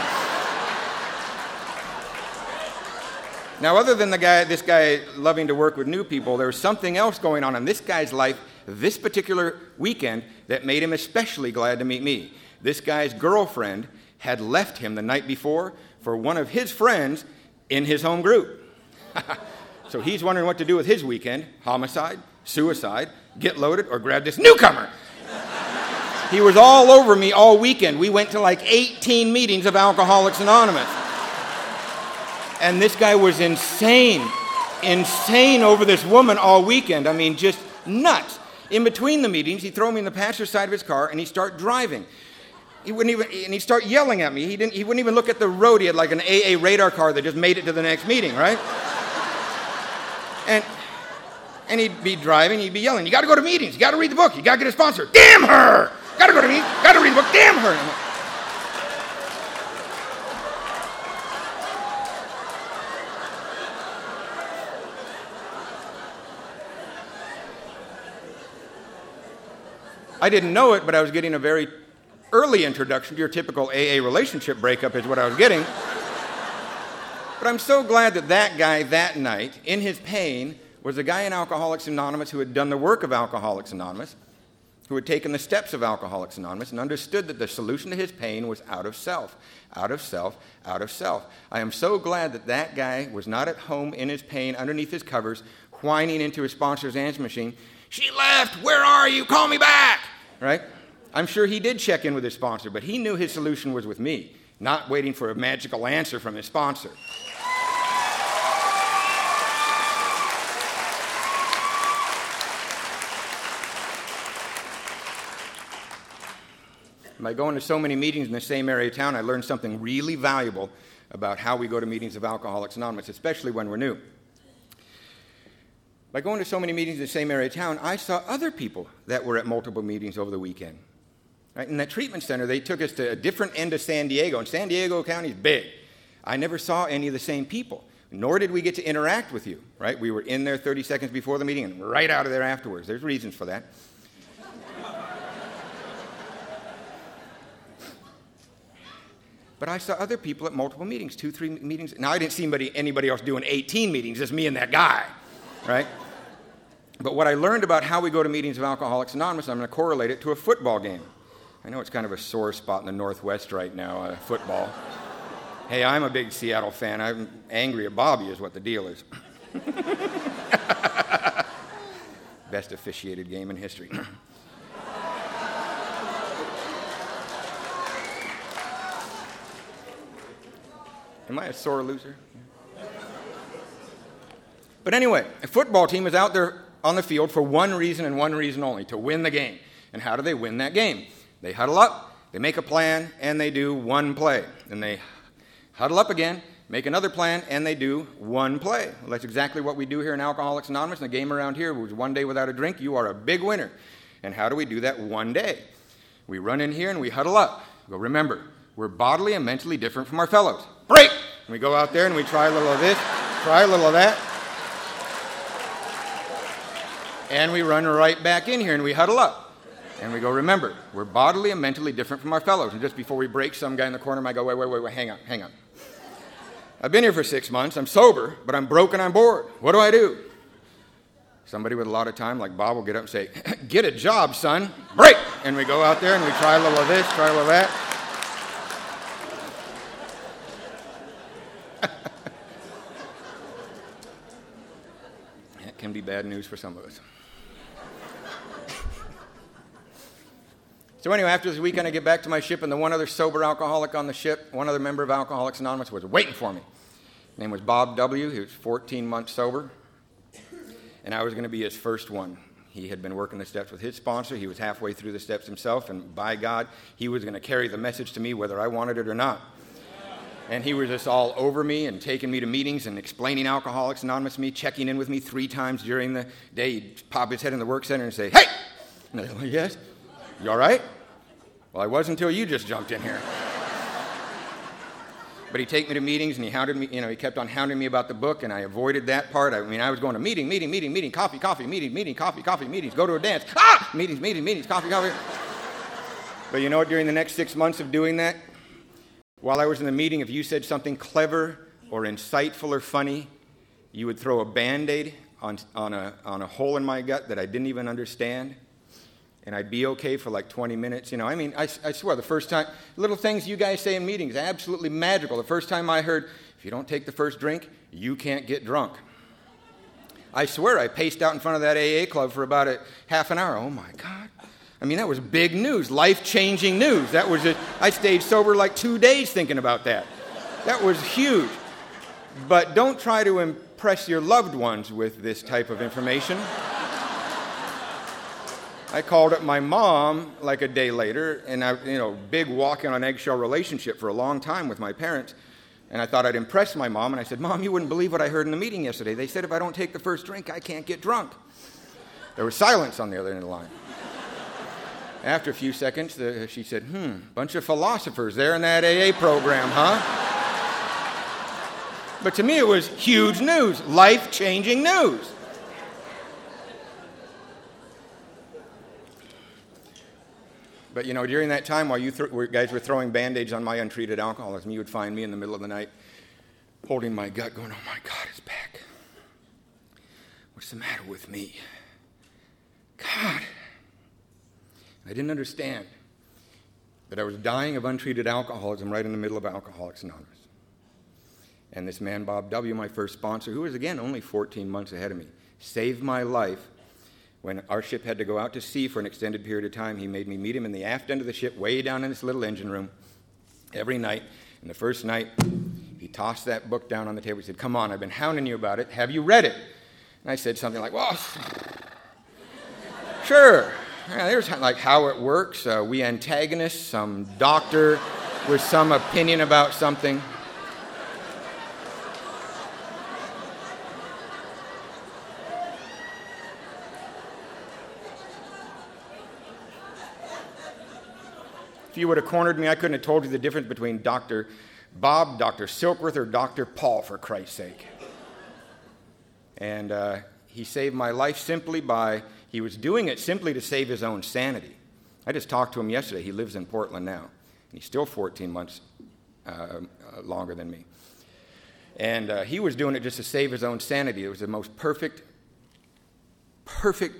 Now, other than the guy, this guy loving to work with new people, there was something else going on in this guy's life this particular weekend that made him especially glad to meet me. This guy's girlfriend had left him the night before for one of his friends in his home group. So he's wondering what to do with his weekend: homicide, suicide, get loaded, or grab this newcomer. He was all over me all weekend. We went to like eighteen meetings of Alcoholics Anonymous. And this guy was insane, insane over this woman all weekend. I mean, just nuts. In between the meetings, he'd throw me in the passenger side of his car and he'd start driving. He wouldn't even, and he'd start yelling at me. He didn't, he wouldn't even look at the road. He had like an A A radar car that just made it to the next meeting, right? And, and he'd be driving, he'd be yelling, you gotta go to meetings, you gotta read the book, you gotta get a sponsor. Damn her! Gotta go to meetings, gotta read the book, damn her! I didn't know it, but I was getting a very early introduction to your typical A A relationship breakup is what I was getting. But I'm so glad that that guy that night, in his pain, was a guy in Alcoholics Anonymous who had done the work of Alcoholics Anonymous, who had taken the steps of Alcoholics Anonymous and understood that the solution to his pain was out of self, out of self, out of self. I am so glad that that guy was not at home in his pain, underneath his covers, whining into his sponsor's answer machine, she left, where are you, call me back, right? I'm sure he did check in with his sponsor, but he knew his solution was with me, not waiting for a magical answer from his sponsor. By going to so many meetings in the same area of town, I learned something really valuable about how we go to meetings of Alcoholics Anonymous, especially when we're new. By going to so many meetings in the same area of town, I saw other people that were at multiple meetings over the weekend. Right? In that treatment center, they took us to a different end of San Diego, and San Diego County is big. I never saw any of the same people, nor did we get to interact with you. Right? We were in there thirty seconds before the meeting and right out of there afterwards. There's reasons for that. But I saw other people at multiple meetings, two, three meetings. Now, I didn't see anybody, anybody else doing eighteen meetings, just me and that guy, right? But what I learned about how we go to meetings of Alcoholics Anonymous, I'm going to correlate it to a football game. I know it's kind of a sore spot in the Northwest right now, uh, football. Hey, I'm a big Seattle fan. I'm angry at Bobby is what the deal is. Best officiated game in history. Am I a sore loser? But anyway, a football team is out there on the field for one reason and one reason only, to win the game. And how do they win that game? They huddle up, they make a plan, and they do one play. Then they huddle up again, make another plan, and they do one play. Well, that's exactly what we do here in Alcoholics Anonymous. And the game around here was one day without a drink, you are a big winner. And how do we do that one day? We run in here and we huddle up. Go, remember, we're bodily and mentally different from our fellows. Break! And we go out there and we try a little of this, try a little of that. And we run right back in here and we huddle up. And we go, remember, we're bodily and mentally different from our fellows. And just before we break, some guy in the corner might go, wait, wait, wait, wait, hang on, hang on. I've been here for six months. I'm sober, but I'm broke and I'm bored. What do I do? Somebody with a lot of time, like Bob, will get up and say, get a job, son. Break! And we go out there and we try a little of this, try a little of that. That can be bad news for some of us. So anyway, after this weekend, I get back to my ship, and the one other sober alcoholic on the ship, one other member of Alcoholics Anonymous, was waiting for me. His name was Bob W. He was fourteen months sober, and I was going to be his first one. He had been working the steps with his sponsor. He was halfway through the steps himself, and by God, he was going to carry the message to me whether I wanted it or not. And he was just all over me and taking me to meetings and explaining Alcoholics Anonymous to me, checking in with me three times during the day. He'd pop his head in the work center and say, "Hey!" And I'd go, "Yes? You all right?" "Well, I was until you just jumped in here." But he'd take me to meetings, and he hounded me, you know, he kept on hounding me about the book, and I avoided that part. I mean, I was going to meeting, meeting, meeting, meeting, coffee, coffee, meeting, meeting, coffee, coffee, meetings, go to a dance. Ah! Meetings, meetings, meetings, coffee, coffee. But you know what? During the next six months of doing that, while I was in the meeting, if you said something clever or insightful or funny, you would throw a Band-Aid on, on, a, on a hole in my gut that I didn't even understand. And I'd be okay for like twenty minutes. You know, I mean, I, I swear, the first time, little things you guys say in meetings, absolutely magical. The first time I heard, if you don't take the first drink, you can't get drunk. I swear I paced out in front of that A A club for about a half an hour. Oh, my God. I mean, that was big news, life-changing news. That was it. I stayed sober like two days thinking about that. That was huge. But don't try to impress your loved ones with this type of information. I called up my mom like a day later, and I, you know, big walking on eggshell relationship for a long time with my parents, and I thought I'd impress my mom, and I said, "Mom, you wouldn't believe what I heard in the meeting yesterday. They said if I don't take the first drink, I can't get drunk." There was silence on the other end of the line. After a few seconds, the, she said, hmm, bunch of philosophers there in that A A program, huh? But to me, it was huge news, life-changing news. But, you know, during that time, while you th- guys were throwing Band-Aids on my untreated alcoholism, you would find me in the middle of the night holding my gut going, "Oh, my God, it's back. What's the matter with me? God." I didn't understand that I was dying of untreated alcoholism right in the middle of Alcoholics Anonymous. And this man, Bob W., my first sponsor, who was, again, only fourteen months ahead of me, saved my life. When our ship had to go out to sea for an extended period of time, he made me meet him in the aft end of the ship, way down in this little engine room, every night. And the first night, he tossed that book down on the table. He said, "Come on, I've been hounding you about it. Have you read it?" And I said something like, "Well, sure. Yeah, there's like how it works. Uh, we antagonists, some doctor with some opinion about something." If you would have cornered me, I couldn't have told you the difference between Doctor Bob, Doctor Silkworth, or Doctor Paul, for Christ's sake. And uh, he saved my life simply by, he was doing it simply to save his own sanity. I just talked to him yesterday. He lives in Portland now. And he's still fourteen months uh, uh, longer than me. And uh, he was doing it just to save his own sanity. It was the most perfect, perfect,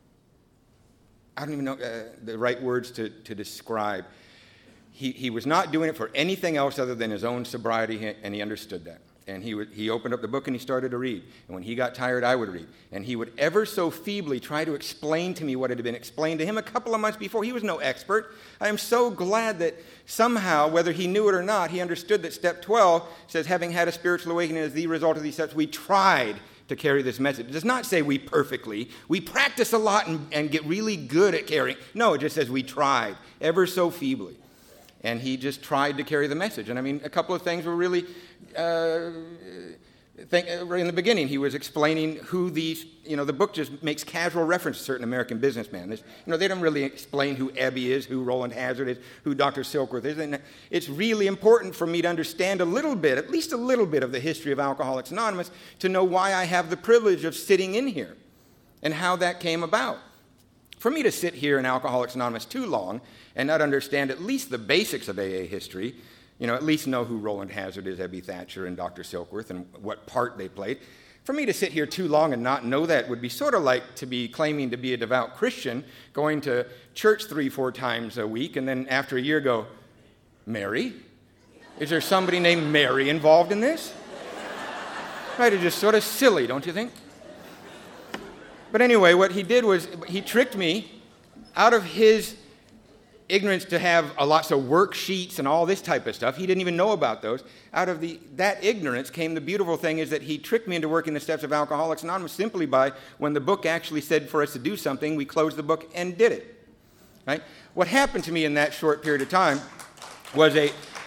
I don't even know uh, the right words to, to describe. He, he was not doing it for anything else other than his own sobriety, and he understood that. And he would, he opened up the book and he started to read. And when he got tired, I would read. And he would ever so feebly try to explain to me what had been explained to him a couple of months before. He was no expert. I am so glad that somehow, whether he knew it or not, he understood that step twelve says, having had a spiritual awakening as the result of these steps, we tried to carry this message. It does not say we perfectly. We practice a lot and, and get really good at carrying. No, it just says we tried, ever so feebly. And he just tried to carry the message. And I mean, a couple of things were really, uh, think, right in the beginning, he was explaining who these, you know, the book just makes casual reference to certain American businessmen. There's, you know, they don't really explain who Ebby is, who Roland Hazard is, who Doctor Silkworth is. And it's really important for me to understand a little bit, at least a little bit of the history of Alcoholics Anonymous to know why I have the privilege of sitting in here and how that came about. For me to sit here in Alcoholics Anonymous too long and not understand at least the basics of A A history, you know, at least know who Roland Hazard is, Ebby Thatcher, and Doctor Silkworth, and what part they played. For me to sit here too long and not know that would be sort of like to be claiming to be a devout Christian, going to church three, four times a week, and then after a year go, Mary? Is there somebody named Mary involved in this? Right, it's just sort of silly, don't you think? But anyway, what he did was he tricked me out of his ignorance to have a lots of worksheets and all this type of stuff. He didn't even know about those. Out of the that ignorance came the beautiful thing is that he tricked me into working the steps of Alcoholics Anonymous simply by when the book actually said for us to do something, we closed the book and did it. Right? What happened to me in that short period of time was a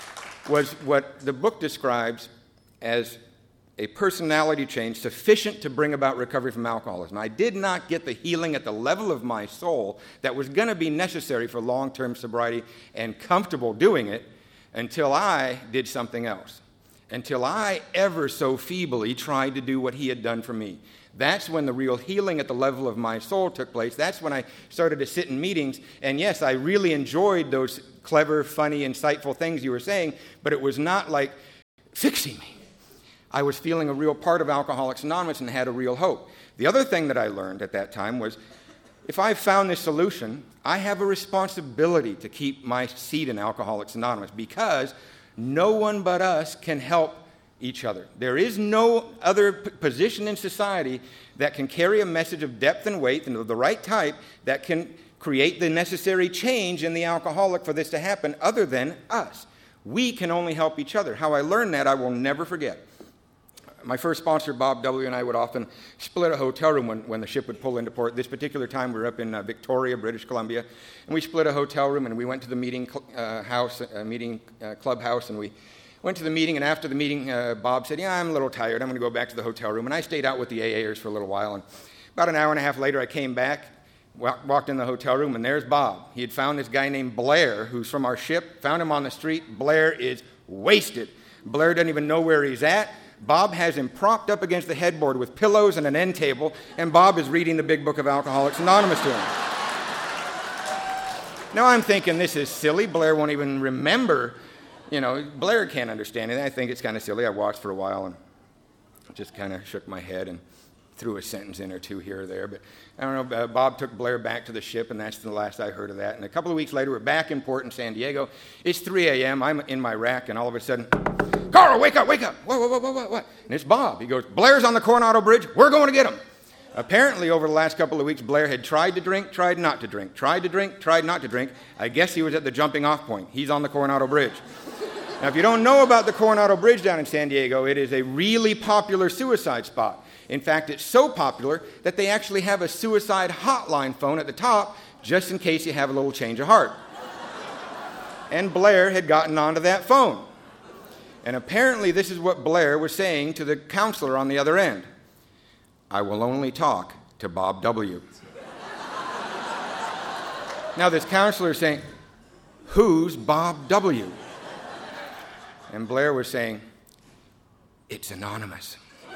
was what the book describes as a personality change sufficient to bring about recovery from alcoholism. I did not get the healing at the level of my soul that was going to be necessary for long-term sobriety and comfortable doing it until I did something else, until I ever so feebly tried to do what he had done for me. That's when the real healing at the level of my soul took place. That's when I started to sit in meetings, and yes, I really enjoyed those clever, funny, insightful things you were saying, but it was not like fixing me. I was feeling a real part of Alcoholics Anonymous and had a real hope. The other thing that I learned at that time was, if I found this solution, I have a responsibility to keep my seat in Alcoholics Anonymous, because no one but us can help each other. There is no other p- position in society that can carry a message of depth and weight and of the right type that can create the necessary change in the alcoholic for this to happen other than us. We can only help each other. How I learned that, I will never forget. My first sponsor, Bob W., and I would often split a hotel room when, when the ship would pull into port. This particular time, we were up in uh, Victoria, British Columbia, and we split a hotel room, and we went to the meeting uh, house, uh, meeting uh, clubhouse, and we went to the meeting, and after the meeting, uh, Bob said, yeah, I'm a little tired. I'm going to go back to the hotel room. And I stayed out with the A Ers for a little while, and about an hour and a half later, I came back, walk, walked in the hotel room, and there's Bob. He had found this guy named Blair, who's from our ship, found him on the street. Blair is wasted. Blair doesn't even know where he's at. Bob has him propped up against the headboard with pillows and an end table, and Bob is reading the big book of Alcoholics Anonymous to him. Now I'm thinking, this is silly. Blair won't even remember. You know, Blair can't understand it. I think it's kind of silly. I watched for a while and just kind of shook my head and threw a sentence in or two here or there. But I don't know, uh, Bob took Blair back to the ship, and that's the last I heard of that. And a couple of weeks later, we're back in port in San Diego. It's three a.m. I'm in my rack, and all of a sudden, Carl, wake up, wake up. What, what, what, what, what? And it's Bob. He goes, Blair's on the Coronado Bridge. We're going to get him. Apparently, over the last couple of weeks, Blair had tried to drink, tried not to drink, tried to drink, tried not to drink. I guess he was at the jumping off point. He's on the Coronado Bridge. Now, if you don't know about the Coronado Bridge down in San Diego, it is a really popular suicide spot. In fact, it's so popular that they actually have a suicide hotline phone at the top just in case you have a little change of heart. And Blair had gotten onto that phone. And apparently this is what Blair was saying to the counselor on the other end. I will only talk to Bob W. Now this counselor is saying, who's Bob W? And Blair was saying, it's anonymous.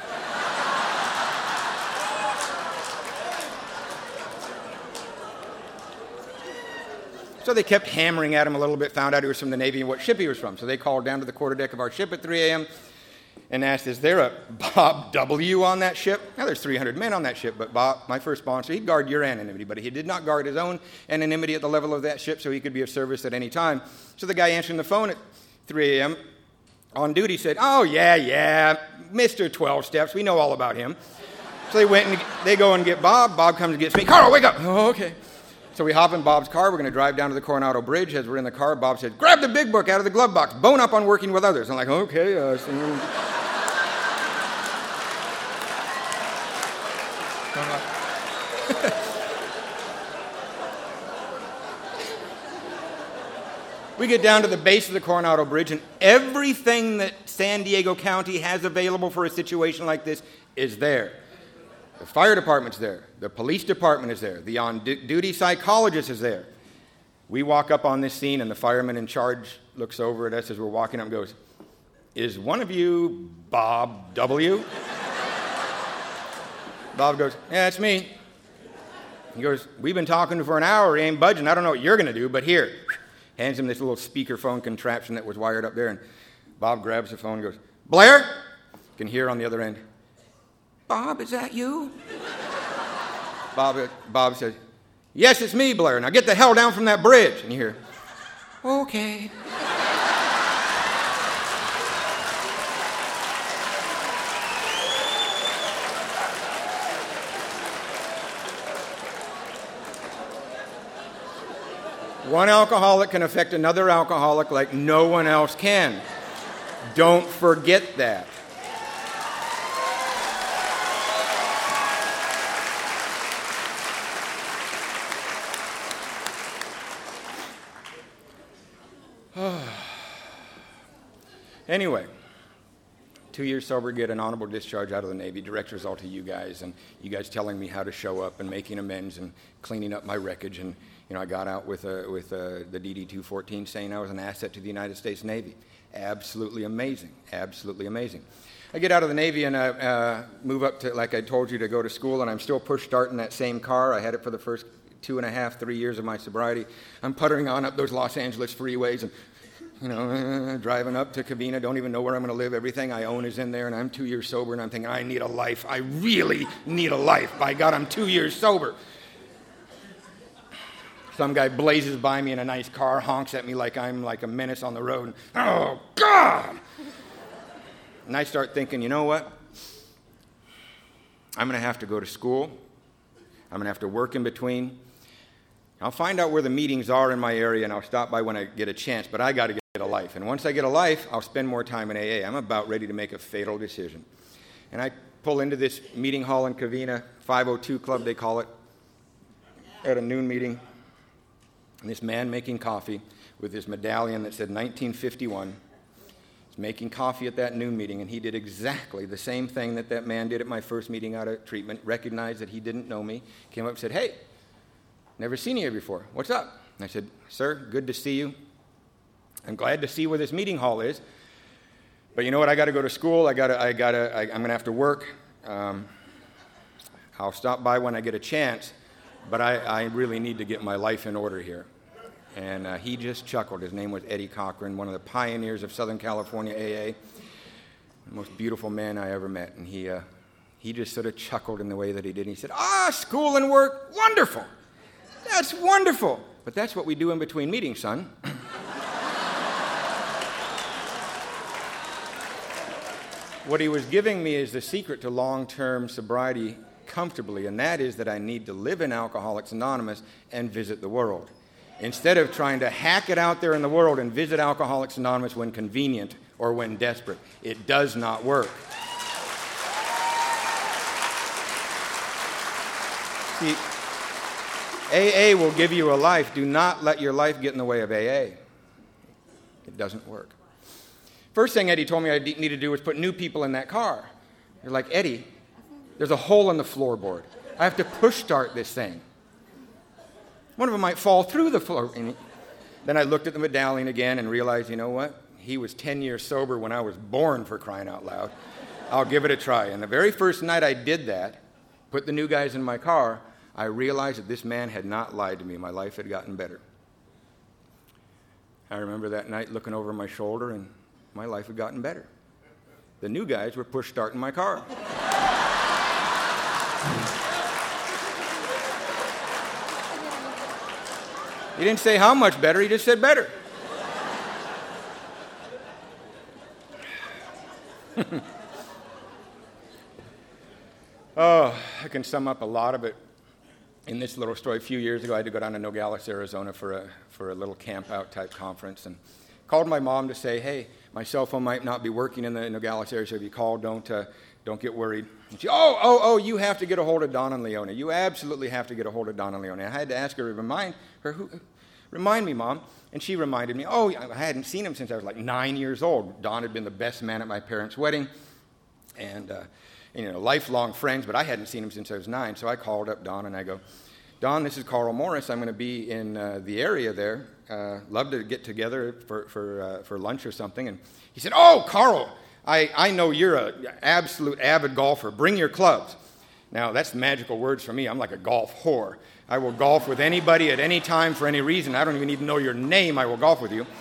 So they kept hammering at him a little bit, found out he was from the Navy and what ship he was from. So they called down to the quarterdeck of our ship at three a.m. and asked, is there a Bob W. on that ship? Now, there's three hundred men on that ship, but Bob, my first sponsor, he'd guard your anonymity, but he did not guard his own anonymity at the level of that ship, so he could be of service at any time. So the guy answering the phone at three a.m. on duty said, oh, yeah, yeah, Mister twelve Steps, we know all about him. So they went and they go and get Bob. Bob comes and gets me. Carl, wake up. Oh, okay. So we hop in Bob's car. We're going to drive down to the Coronado Bridge. As we're in the car, Bob said, grab the big book out of the glove box. Bone up on working with others. I'm like, okay. Uh, so we get down to the base of the Coronado Bridge, and everything that San Diego County has available for a situation like this is there. The fire department's there. The police department is there. The on-duty psychologist is there. We walk up on this scene, and the fireman in charge looks over at us as we're walking up and goes, is one of you Bob W? Bob goes, yeah, it's me. He goes, we've been talking for an hour. He ain't budging. I don't know what you're going to do, but here. Hands him this little speakerphone contraption that was wired up there, and Bob grabs the phone and goes, Blair? You can hear on the other end, Bob, is that you? Bob, Bob says, yes, it's me, Blair. Now get the hell down from that bridge. And you hear, okay. One alcoholic can affect another alcoholic like no one else can. Don't forget that. Anyway, two years sober, get an honorable discharge out of the Navy, direct result of you guys, and you guys telling me how to show up and making amends and cleaning up my wreckage. And, you know, I got out with, a, with a, the D D two fourteen saying I was an asset to the United States Navy. Absolutely amazing. Absolutely amazing. I get out of the Navy and I uh, move up to, like I told you, to go to school, and I'm still push-starting that same car. I had it for the first two and a half, three years of my sobriety. I'm puttering on up those Los Angeles freeways and, you know, uh, driving up to Covina, don't even know where I'm going to live. Everything I own is in there, and I'm two years sober, and I'm thinking, I need a life. I really need a life. By God, I'm two years sober. Some guy blazes by me in a nice car, honks at me like I'm like a menace on the road. And, oh, God! And I start thinking, you know what? I'm going to have to go to school. I'm going to have to work in between. I'll find out where the meetings are in my area, and I'll stop by when I get a chance. But I got to get a life. And once I get a life, I'll spend more time in A A. I'm about ready to make a fatal decision. And I pull into this meeting hall in Covina, five oh two Club, they call it, at a noon meeting. And this man making coffee with this medallion that said nineteen fifty-one. Making coffee at that noon meeting, and he did exactly the same thing that that man did at my first meeting out of treatment, recognized that he didn't know me, came up and said, hey, never seen you here before. What's up? And I said, sir, good to see you. I'm glad to see where this meeting hall is, but you know what? I got to go to school. I got to, I got to, I, I'm going to have to work. Um, I'll stop by when I get a chance, but I, I really need to get my life in order here. And uh, he just chuckled. His name was Eddie Cochran, one of the pioneers of Southern California A A, the most beautiful man I ever met. And he, uh, he just sort of chuckled in the way that he did. He said, ah, school and work, wonderful. That's wonderful. But that's what we do in between meetings, son. What he was giving me is the secret to long-term sobriety comfortably, and that is that I need to live in Alcoholics Anonymous and visit the world, instead of trying to hack it out there in the world and visit Alcoholics Anonymous when convenient or when desperate. It does not work. See, A A will give you a life. Do not let your life get in the way of A A. It doesn't work. First thing Eddie told me I need to do was put new people in that car. They're like, Eddie, there's a hole in the floorboard. I have to push start this thing. One of them might fall through the floor. And then I looked at the medallion again and realized, you know what? He was ten years sober when I was born, for crying out loud. I'll give it a try. And the very first night I did that, put the new guys in my car, I realized that this man had not lied to me. My life had gotten better. I remember that night looking over my shoulder, and my life had gotten better. The new guys were push starting my car. He didn't say how much better, he just said better. Oh, I can sum up a lot of it in this little story. A few years ago, I had to go down to Nogales, Arizona for a, for a little camp-out type conference, and called my mom to say, hey, my cell phone might not be working in the Nogales area, so if you call, don't, uh, don't get worried. And she, oh, oh, oh, you have to get a hold of Don and Leona. You absolutely have to get a hold of Don and Leona. I had to ask her to remind her, who, remind me, Mom. And she reminded me, oh, I hadn't seen him since I was like nine years old. Don had been the best man at my parents' wedding, and, uh, you know, lifelong friends, but I hadn't seen him since I was nine. So I called up Don, and I go, Don, this is Carl Morris. I'm going to be in uh, the area there. Uh, love to get together for for, uh, for lunch or something. And he said, oh, Carl, I, I know you're an absolute avid golfer. Bring your clubs. Now, that's magical words for me. I'm like a golf whore. I will golf with anybody at any time for any reason. I don't even need to know your name. I will golf with you.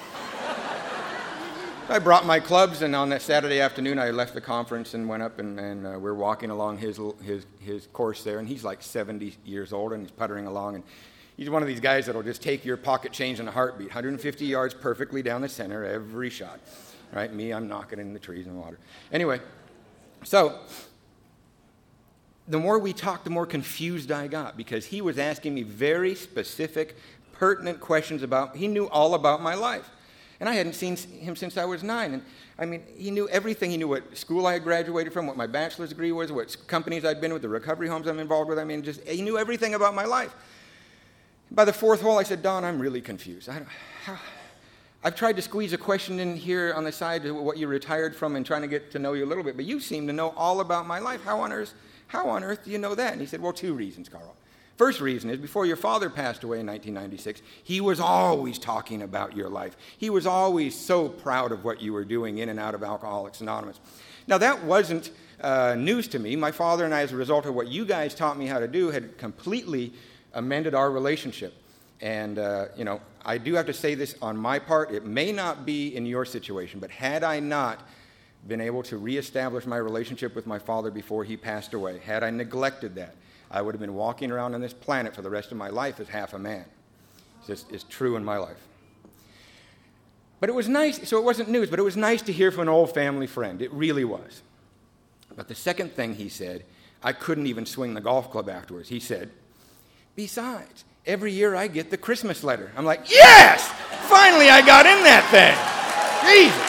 I brought my clubs, and on that Saturday afternoon, I left the conference and went up, and, and uh, we're walking along his, his his course there, and he's like seventy years old, and he's puttering along, and he's one of these guys that will just take your pocket change in a heartbeat, one hundred fifty yards perfectly down the center every shot, right? Me, I'm knocking in the trees and water. Anyway, so the more we talked, the more confused I got, because he was asking me very specific, pertinent questions about, he knew all about my life. And I hadn't seen him since I was nine. And I mean, he knew everything. He knew what school I had graduated from, what my bachelor's degree was, what companies I'd been with, the recovery homes I'm involved with. I mean, just he knew everything about my life. By the fourth hole, I said, Don, I'm really confused. I, don't, how, I've tried to squeeze a question in here on the side of what you retired from and trying to get to know you a little bit, but you seem to know all about my life. How on earth, how on earth do you know that? And he said, well, two reasons, Carl. First reason is before your father passed away in nineteen ninety-six, he was always talking about your life. He was always so proud of what you were doing in and out of Alcoholics Anonymous. Now, that wasn't uh, news to me. My father and I, as a result of what you guys taught me how to do, had completely amended our relationship. And, uh, you know, I do have to say this on my part. It may not be in your situation, but had I not been able to reestablish my relationship with my father before he passed away, had I neglected that, I would have been walking around on this planet for the rest of my life as half a man. It's just it's true in my life. But it was nice, so it wasn't news, but it was nice to hear from an old family friend. It really was. But the second thing he said, I couldn't even swing the golf club afterwards. He said, besides, every year I get the Christmas letter. I'm like, yes! Finally I got in that thing. Jesus.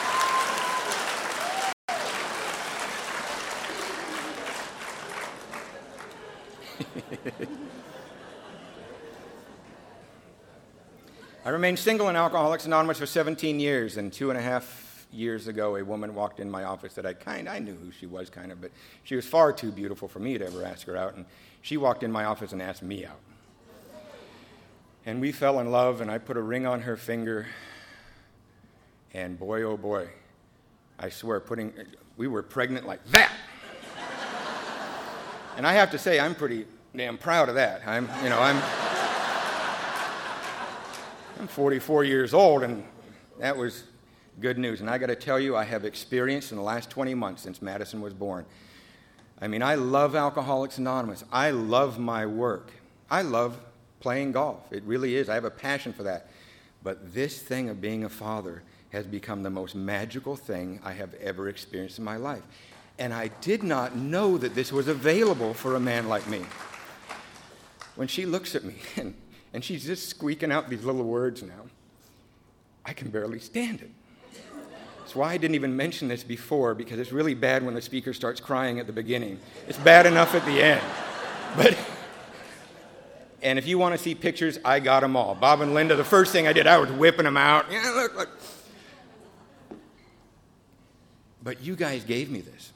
I remained single in Alcoholics Anonymous for seventeen years, and two and a half years ago, a woman walked in my office that I kind I knew who she was, kind of, but she was far too beautiful for me to ever ask her out, and she walked in my office and asked me out. And we fell in love, and I put a ring on her finger, and boy, oh boy, I swear, putting we were pregnant like that. And I have to say, I'm pretty damn proud of that. I'm, you know, I'm, I'm forty-four years old, and that was good news. And I got to tell you, I have experienced in the last twenty months since Madison was born. I mean, I love Alcoholics Anonymous. I love my work. I love playing golf. It really is. I have a passion for that. But this thing of being a father has become the most magical thing I have ever experienced in my life. And I did not know that this was available for a man like me. When she looks at me, and, and she's just squeaking out these little words now, I can barely stand it. That's why I didn't even mention this before, because it's really bad when the speaker starts crying at the beginning. It's bad enough at the end. But... And if you want to see pictures, I got them all. Bob and Linda, the first thing I did, I was whipping them out. Yeah, look, look. But you guys gave me this.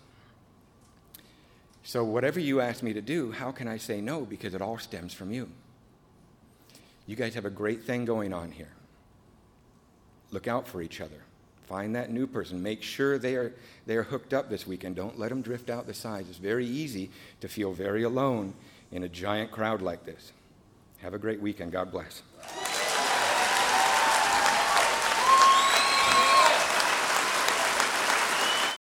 So whatever you ask me to do, how can I say no? Because it all stems from you. You guys have a great thing going on here. Look out for each other. Find that new person. Make sure they are, they are hooked up this weekend. Don't let them drift out the sides. It's very easy to feel very alone in a giant crowd like this. Have a great weekend. God bless.